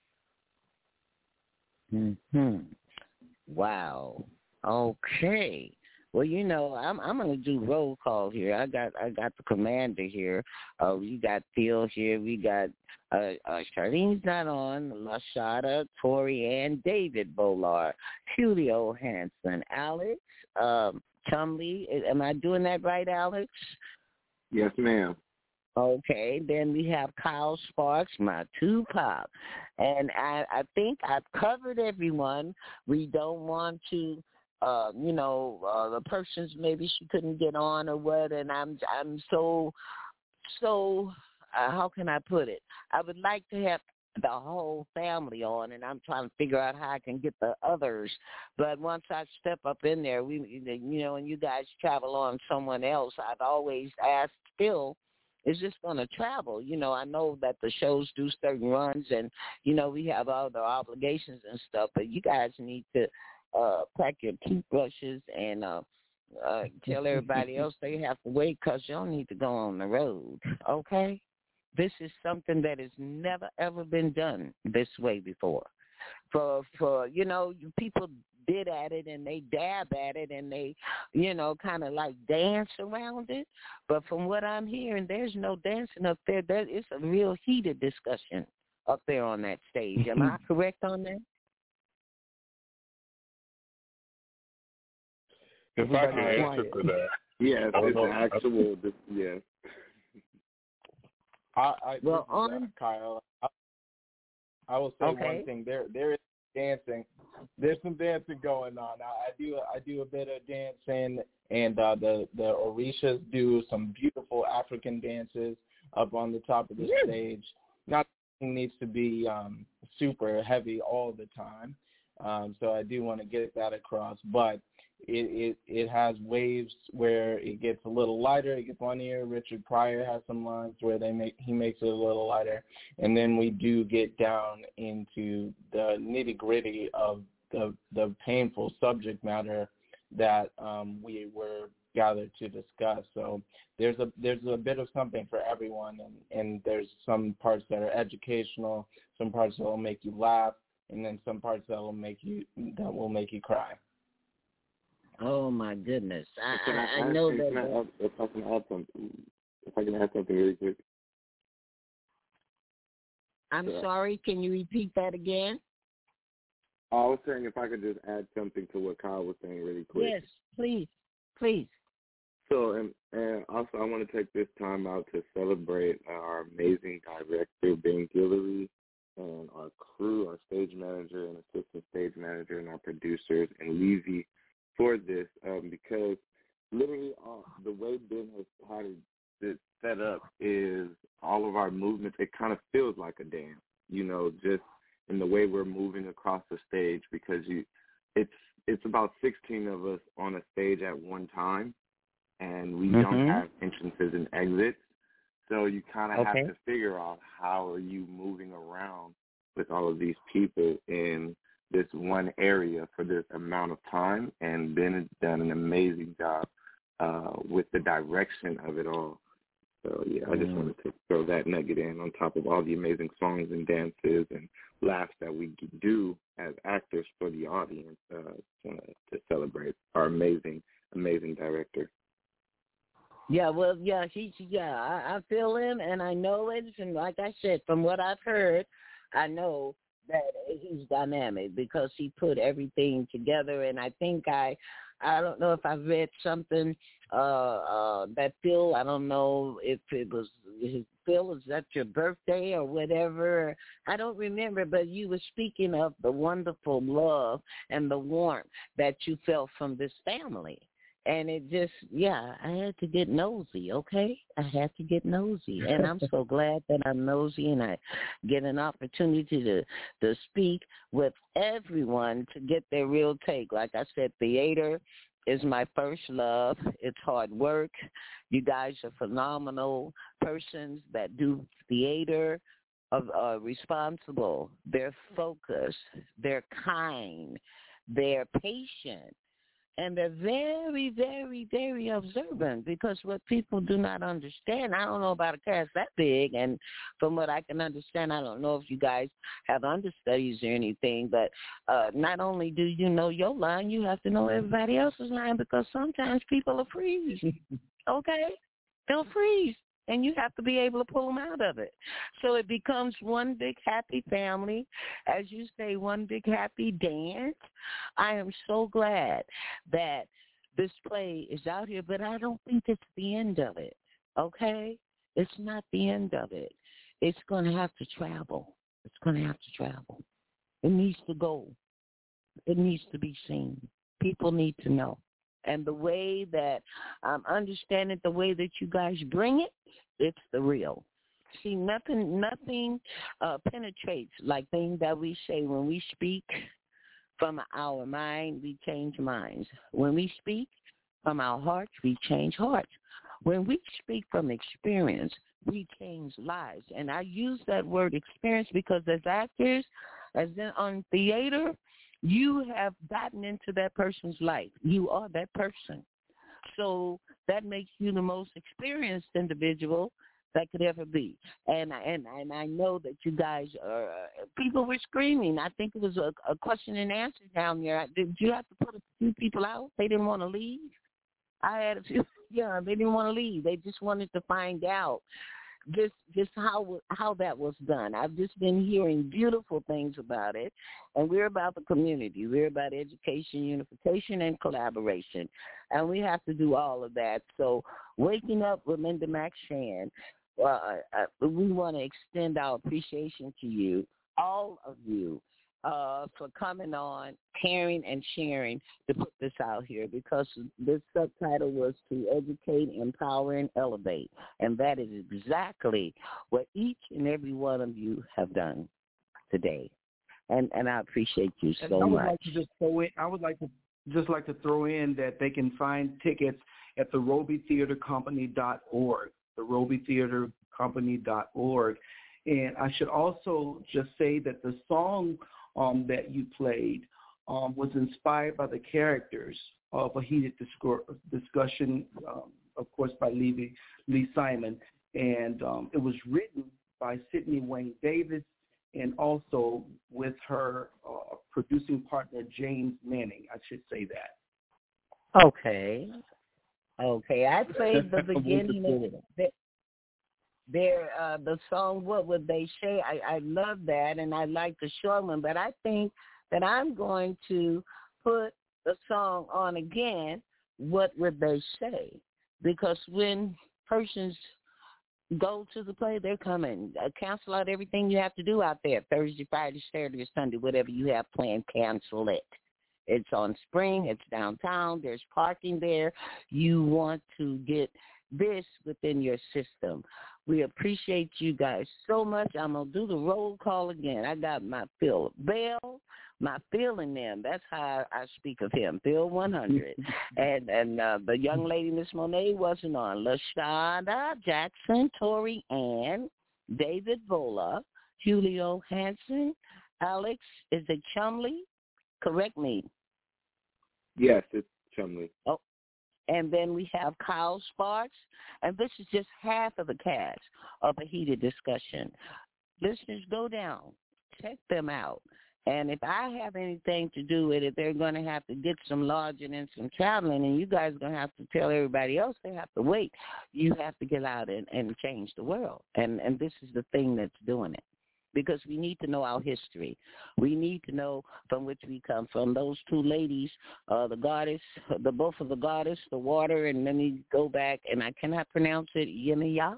Hmm. Wow. Okay. Well, you know, I'm I'm gonna do roll call here. I got I got the commander here. Uh, we got Phil here. We got uh, uh Charlene's not on. Lashada, Tori, and David Bolar, Julio Hansen, Alex, um, Tumley. Am I doing that right, Alex? Yes, ma'am. Okay, then we have Kyle Sparks, my Tupac. And I, I think I've covered everyone. We don't want to, uh, you know, uh, the persons maybe she couldn't get on or what, and I'm I'm so, so, uh, how can I put it? I would like to have the whole family on, and I'm trying to figure out how I can get the others. But once I step up in there, we, you know, and you guys travel on someone else, I've always asked Phil, is this going to travel? You know, I know that the shows do certain runs, and, you know, we have all the obligations and stuff, but you guys need to uh, pack your toothbrushes and uh, uh, tell everybody else they have to wait because y'all need to go on the road, okay? This is something that has never, ever been done this way before. for for you know people did at it and they dab at it and they you know kind of like dance around it. But from what I'm hearing, there's no dancing up there. There it's a real heated discussion up there on that stage. Am I correct on that? If I can answer to that. Yes, it's an actual, yes. I, I well, this is, on uh, Kyle, I, I will say okay. one thing. There, there is dancing. There's some dancing going on. I, I do, I do a bit of dancing, and uh, the the Orishas do some beautiful African dances up on the top of the yeah. stage. Not everything needs to be um, super heavy all the time. Um, so I do want to get that across, but it, it it has waves where it gets a little lighter, it gets funnier. Richard Pryor has some lines where they make he makes it a little lighter, and then we do get down into the nitty gritty of the the painful subject matter that um, we were gathered to discuss. So there's a there's a bit of something for everyone, and, and there's some parts that are educational, some parts that will make you laugh, and then some parts that will make you that will make you cry. Oh my goodness! I, I, I, I know that. I add, if I can add something, if I can add something really quick. I'm yeah. sorry. Can you repeat that again? I was saying if I could just add something to what Kyle was saying really quick. Yes, please, please. So, and, and also I want to take this time out to celebrate our amazing director, Ben Guillory, and our crew, our stage manager and assistant stage manager, and our producers, and Levy for this, um, because literally uh, the way Ben has had it set up is all of our movements, it kind of feels like a dance, you know, just in the way we're moving across the stage, because you, it's it's about sixteen of us on a stage at one time, and we mm-hmm. don't have entrances and exits, so you kind of okay. have to figure out how are you moving around with all of these people in this one area for this amount of time, and Ben has done an amazing job uh, with the direction of it all. So, yeah, I just mm. wanted to throw that nugget in on top of all the amazing songs and dances and laughs that we do as actors for the audience uh, to, to celebrate our amazing, amazing director. Yeah, well, yeah, he, yeah, I, I feel him, and I know it, and like I said, from what I've heard, I know that he's dynamic because he put everything together. And I think I, I don't know if I read something uh, uh, that Phil, I don't know if it was, his, Phil, is that your birthday or whatever? I don't remember, but you were speaking of the wonderful love and the warmth that you felt from this family. And it just, yeah, I had to get nosy, okay? I had to get nosy. And I'm so glad that I'm nosy and I get an opportunity to, to speak with everyone to get their real take. Like I said, theater is my first love. It's hard work. You guys are phenomenal persons that do theater, are, are responsible. They're focused. They're kind. They're patient. And they're very, very, very observant, because what people do not understand, I don't know about a cast that big, and from what I can understand, I don't know if you guys have understudies or anything, but uh, not only do you know your line, you have to know everybody else's line, because sometimes people will freeze, okay? They'll freeze, and you have to be able to pull them out of it. So it becomes one big happy family, as you say, one big happy dance. I am so glad that this play is out here, but I don't think it's the end of it, okay? It's not the end of it. It's going to have to travel. It's going to have to travel. It needs to go. It needs to be seen. People need to know. And the way that I'm understanding, the way that you guys bring it, it's the real. See, nothing nothing uh, penetrates like things that we say when we speak from our mind, we change minds. When we speak from our hearts, we change hearts. When we speak from experience, we change lives. And I use that word experience because as actors, as in on theater, you have gotten into that person's life. You are that person. So that makes you the most experienced individual that could ever be. And and and I know that you guys are. People were screaming. I think it was a, a question and answer down there. Did you have to put a few people out? They didn't want to leave. I had a few. Yeah, they didn't want to leave. They just wanted to find out just just how how that was done. I've just been hearing beautiful things about it, and we're about the community. We're about education, unification, and collaboration, and we have to do all of that. So, waking up with Linda McShan, uh, uh, we want to extend our appreciation to you, all of you, uh, for coming on, caring and sharing to put this out here, because this subtitle was to educate, empower, and elevate. And that is exactly what each and every one of you have done today. And and I appreciate you so and I would much. Like to just throw in, I would like to just like to throw in that they can find tickets at the roby theater company dot org, the roby theater company dot org. And I should also just say that the song Um, that you played um, was inspired by the characters of A Heated Discor- Discussion, um, of course, by Lee, Lee Simon. And um, it was written by Sidney Wayne Davis and also with her uh, producing partner, James Manning. I should say that. Okay. Okay. I played the beginning of it. Their uh, the song "What Would They Say?" I, I love that, and I like the short one. But I think that I'm going to put the song on again. What would they say? Because when persons go to the play, they're coming. Uh, cancel out everything you have to do out there. Thursday, Friday, Saturday, or Sunday, whatever you have planned, cancel it. It's on Spring. It's downtown. There's parking there. You want to get this within your system. We appreciate you guys so much. I'm going to do the roll call again. I got my Phil Bell, my Phil in them. That's how I speak of him, Phil one hundred. and and uh, the young lady, Miss Monet, wasn't on. LaShada Jackson, Tori Ann, David Vola, Julio Hansen, Alex, is it Chumley? Correct me. Yes, it's Chumley. Oh. And then we have Kyle Sparks, and this is just half of the cast of A Heated Discussion. Listeners, go down, check them out. And if I have anything to do with it, they're going to have to get some lodging and some traveling, and you guys are going to have to tell everybody else they have to wait. You have to get out and, and change the world, and, and this is the thing that's doing it. Because we need to know our history. We need to know from which we come from. Those two ladies, uh, the goddess, the both of the goddess, the water, and let me go back, and I cannot pronounce it, Yemiya,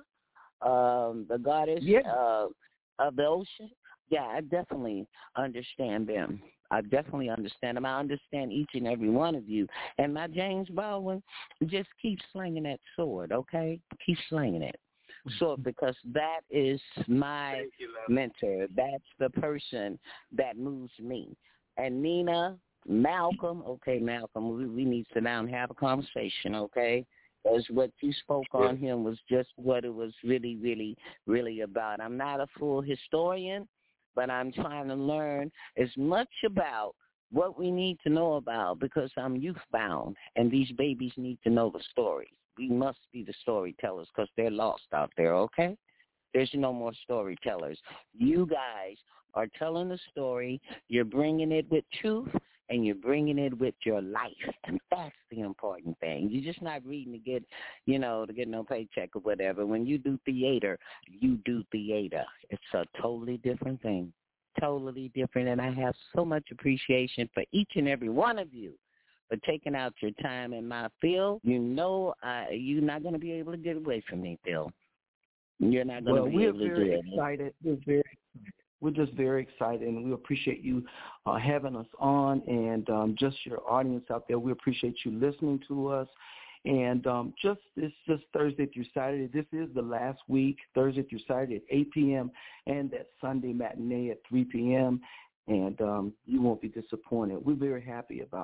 um, the goddess yeah. uh, of the ocean. Yeah, I definitely understand them. I definitely understand them. I understand each and every one of you. And my James Baldwin, just keep slinging that sword, okay? Keep slinging it. So, because that is my you, mentor. That's the person that moves me. And Nina, Malcolm, okay, Malcolm, we, we need to sit down and have a conversation, okay? Because what you spoke on him was just what it was really, really, really about. I'm not a full historian, but I'm trying to learn as much about what we need to know about, because I'm youth-bound, and these babies need to know the stories. We must be the storytellers because they're lost out there, okay? There's no more storytellers. You guys are telling the story. You're bringing it with truth, and you're bringing it with your life, and that's the important thing. You're just not reading to get, you know, to get no paycheck or whatever. When you do theater, you do theater. It's a totally different thing, totally different, and I have so much appreciation for each and every one of you for taking out your time in my field. You know, uh, you're not going to be able to get away from me, Phil. You're not going well, to be able to do it. Excited. We're very excited. We're just very excited, and we appreciate you uh, having us on, and um, just your audience out there. We appreciate you listening to us. And um, just this just Thursday through Saturday. This is the last week, Thursday through Saturday at eight p.m. and that Sunday matinee at three p.m., and um, you won't be disappointed. We're very happy about it.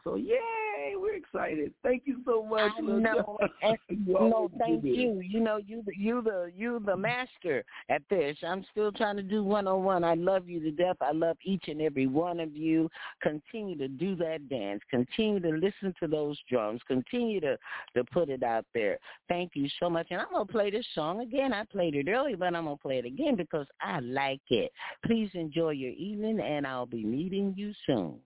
So, yay, we're excited. Thank you so much. I know. And, you no, thank do you. You know, you the you the you the master at this. I'm still trying to do one on one. I love you to death. I love each and every one of you. Continue to do that dance. Continue to listen to those drums. Continue to, to put it out there. Thank you so much. And I'm gonna play this song again. I played it earlier, but I'm gonna play it again because I like it. Please enjoy your evening, and I'll be meeting you soon.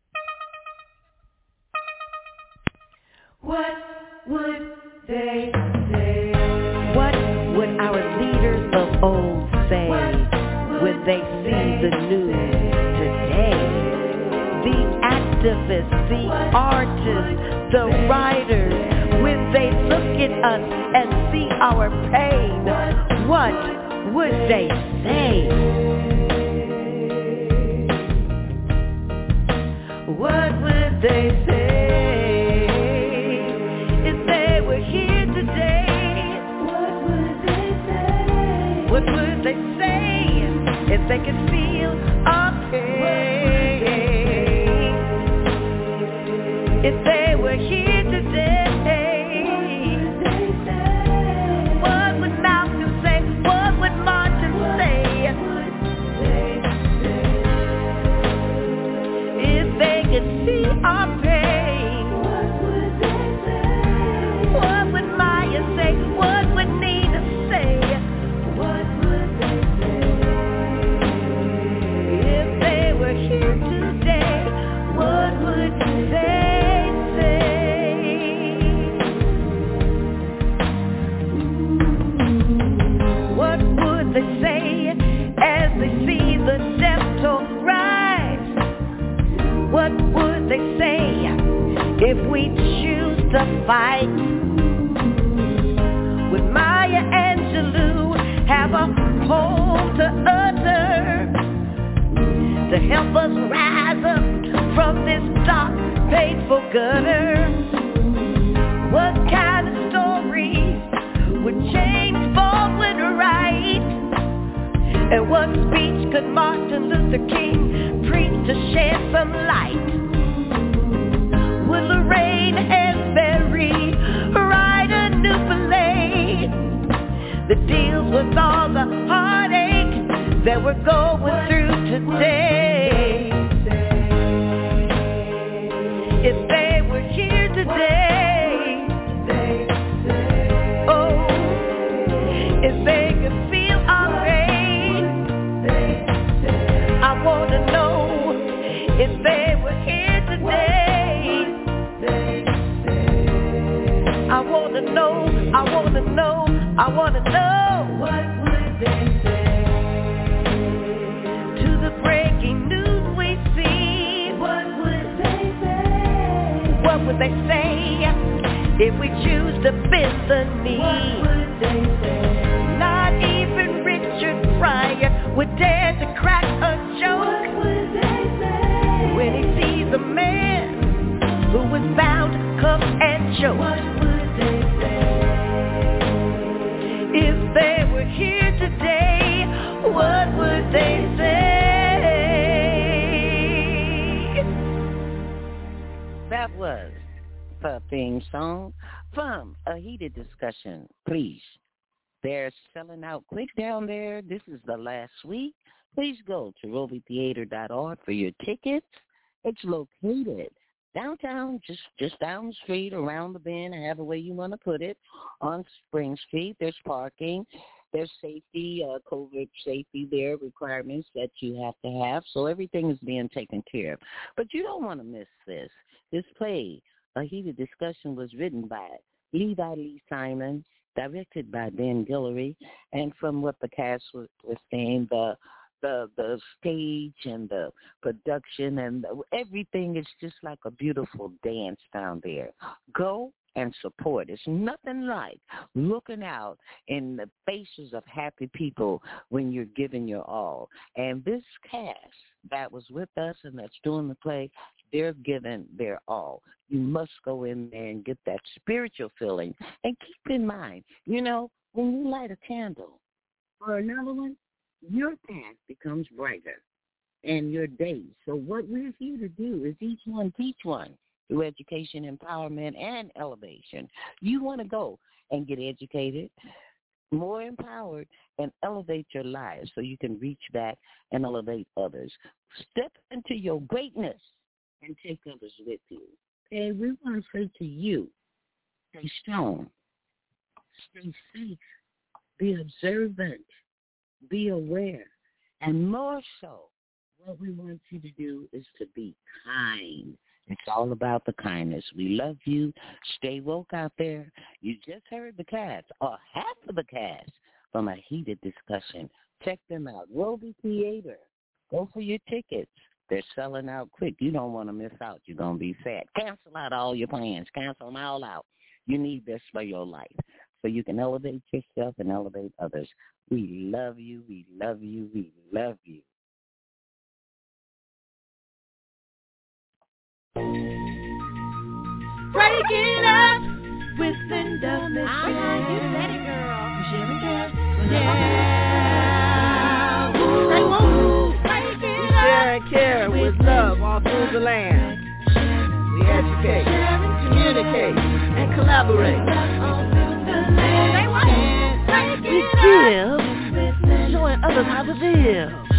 What would they say? What would our leaders of old say when they see the news today? The activists, the artists, the writers, when they look at us and see our pain, what would they say? What would they say? What would they say if they could feel our pain? If they were here today, what would Malcolm say? What would Martin say? If they could see our pain, what would Maya say? What would Nina say? Here today, what would they say? What would they say as they see the death toll rise? What would they say if we choose to fight? Would Maya Angelou have a home to utter to help us rise up from this dark, painful gutter? What kind of stories would James Baldwin write? And what speech could Martin Luther King preach to shed some light? Would Lorraine Hansberry write a new play that deals with all the heartache that we're going through today? If they were here today, oh, if they could feel our pain, I want to know if they were here today. I want to know, I want to know, I want to know. What would they say? Breaking news we see, what would they say? What would they say if we choose to bend the knee? What would they say? Not even Richard Pryor would dare to crack a joke. What would they say? When he sees a man who was bound, cuffed, and choked. What would they say? If they were here today, what would they say? That was the theme song from A Heated Discussion. Please, they're selling out quick down there. This is the last week. Please go to rovie theater dot org for your tickets. It's located downtown, just just down the street, around the bend, however way you want to put it, on Spring Street. There's parking. There's safety, uh, COVID safety there, requirements that you have to have. So everything is being taken care of. But you don't want to miss this. This play, A Heated Discussion, was written by Levi Lee Simon, directed by Ben Guillory, and from what the cast was, was saying, the the the stage and the production and the, everything is just like a beautiful dance down there. Go and support. It's nothing like looking out in the faces of happy people when you're giving your all. And this cast that was with us and that's doing the play, they're giving their all. You must go in there and get that spiritual feeling. And keep in mind, you know, when you light a candle for another one, your path becomes brighter and your day. So what we're here to do is each one teach one. through education, empowerment, and elevation. You want to go and get educated, more empowered, and elevate your lives so you can reach back and elevate others. Step into your greatness and take others with you. Okay, we want to say to you, stay strong, stay safe, be observant, be aware, and more so, what we want you to do is to be kind. It's all about the kindness. We love you. Stay woke out there. You just heard the cast, or half of the cast, from a heated discussion. Check them out. Roby Theater. Go for your tickets. They're selling out quick. You don't want to miss out. You're going to be sad. Cancel out all your plans. Cancel them all out. You need this for your life so you can elevate yourself and elevate others. We love you. We love you. We love you. Break it up with Linda Mitchell. Uh-huh, you said it, girl. Yeah. Woo. Say woo. Break it we share and care with love all through the land. We educate, communicate, and collaborate. Say what? We give, showing others how to live.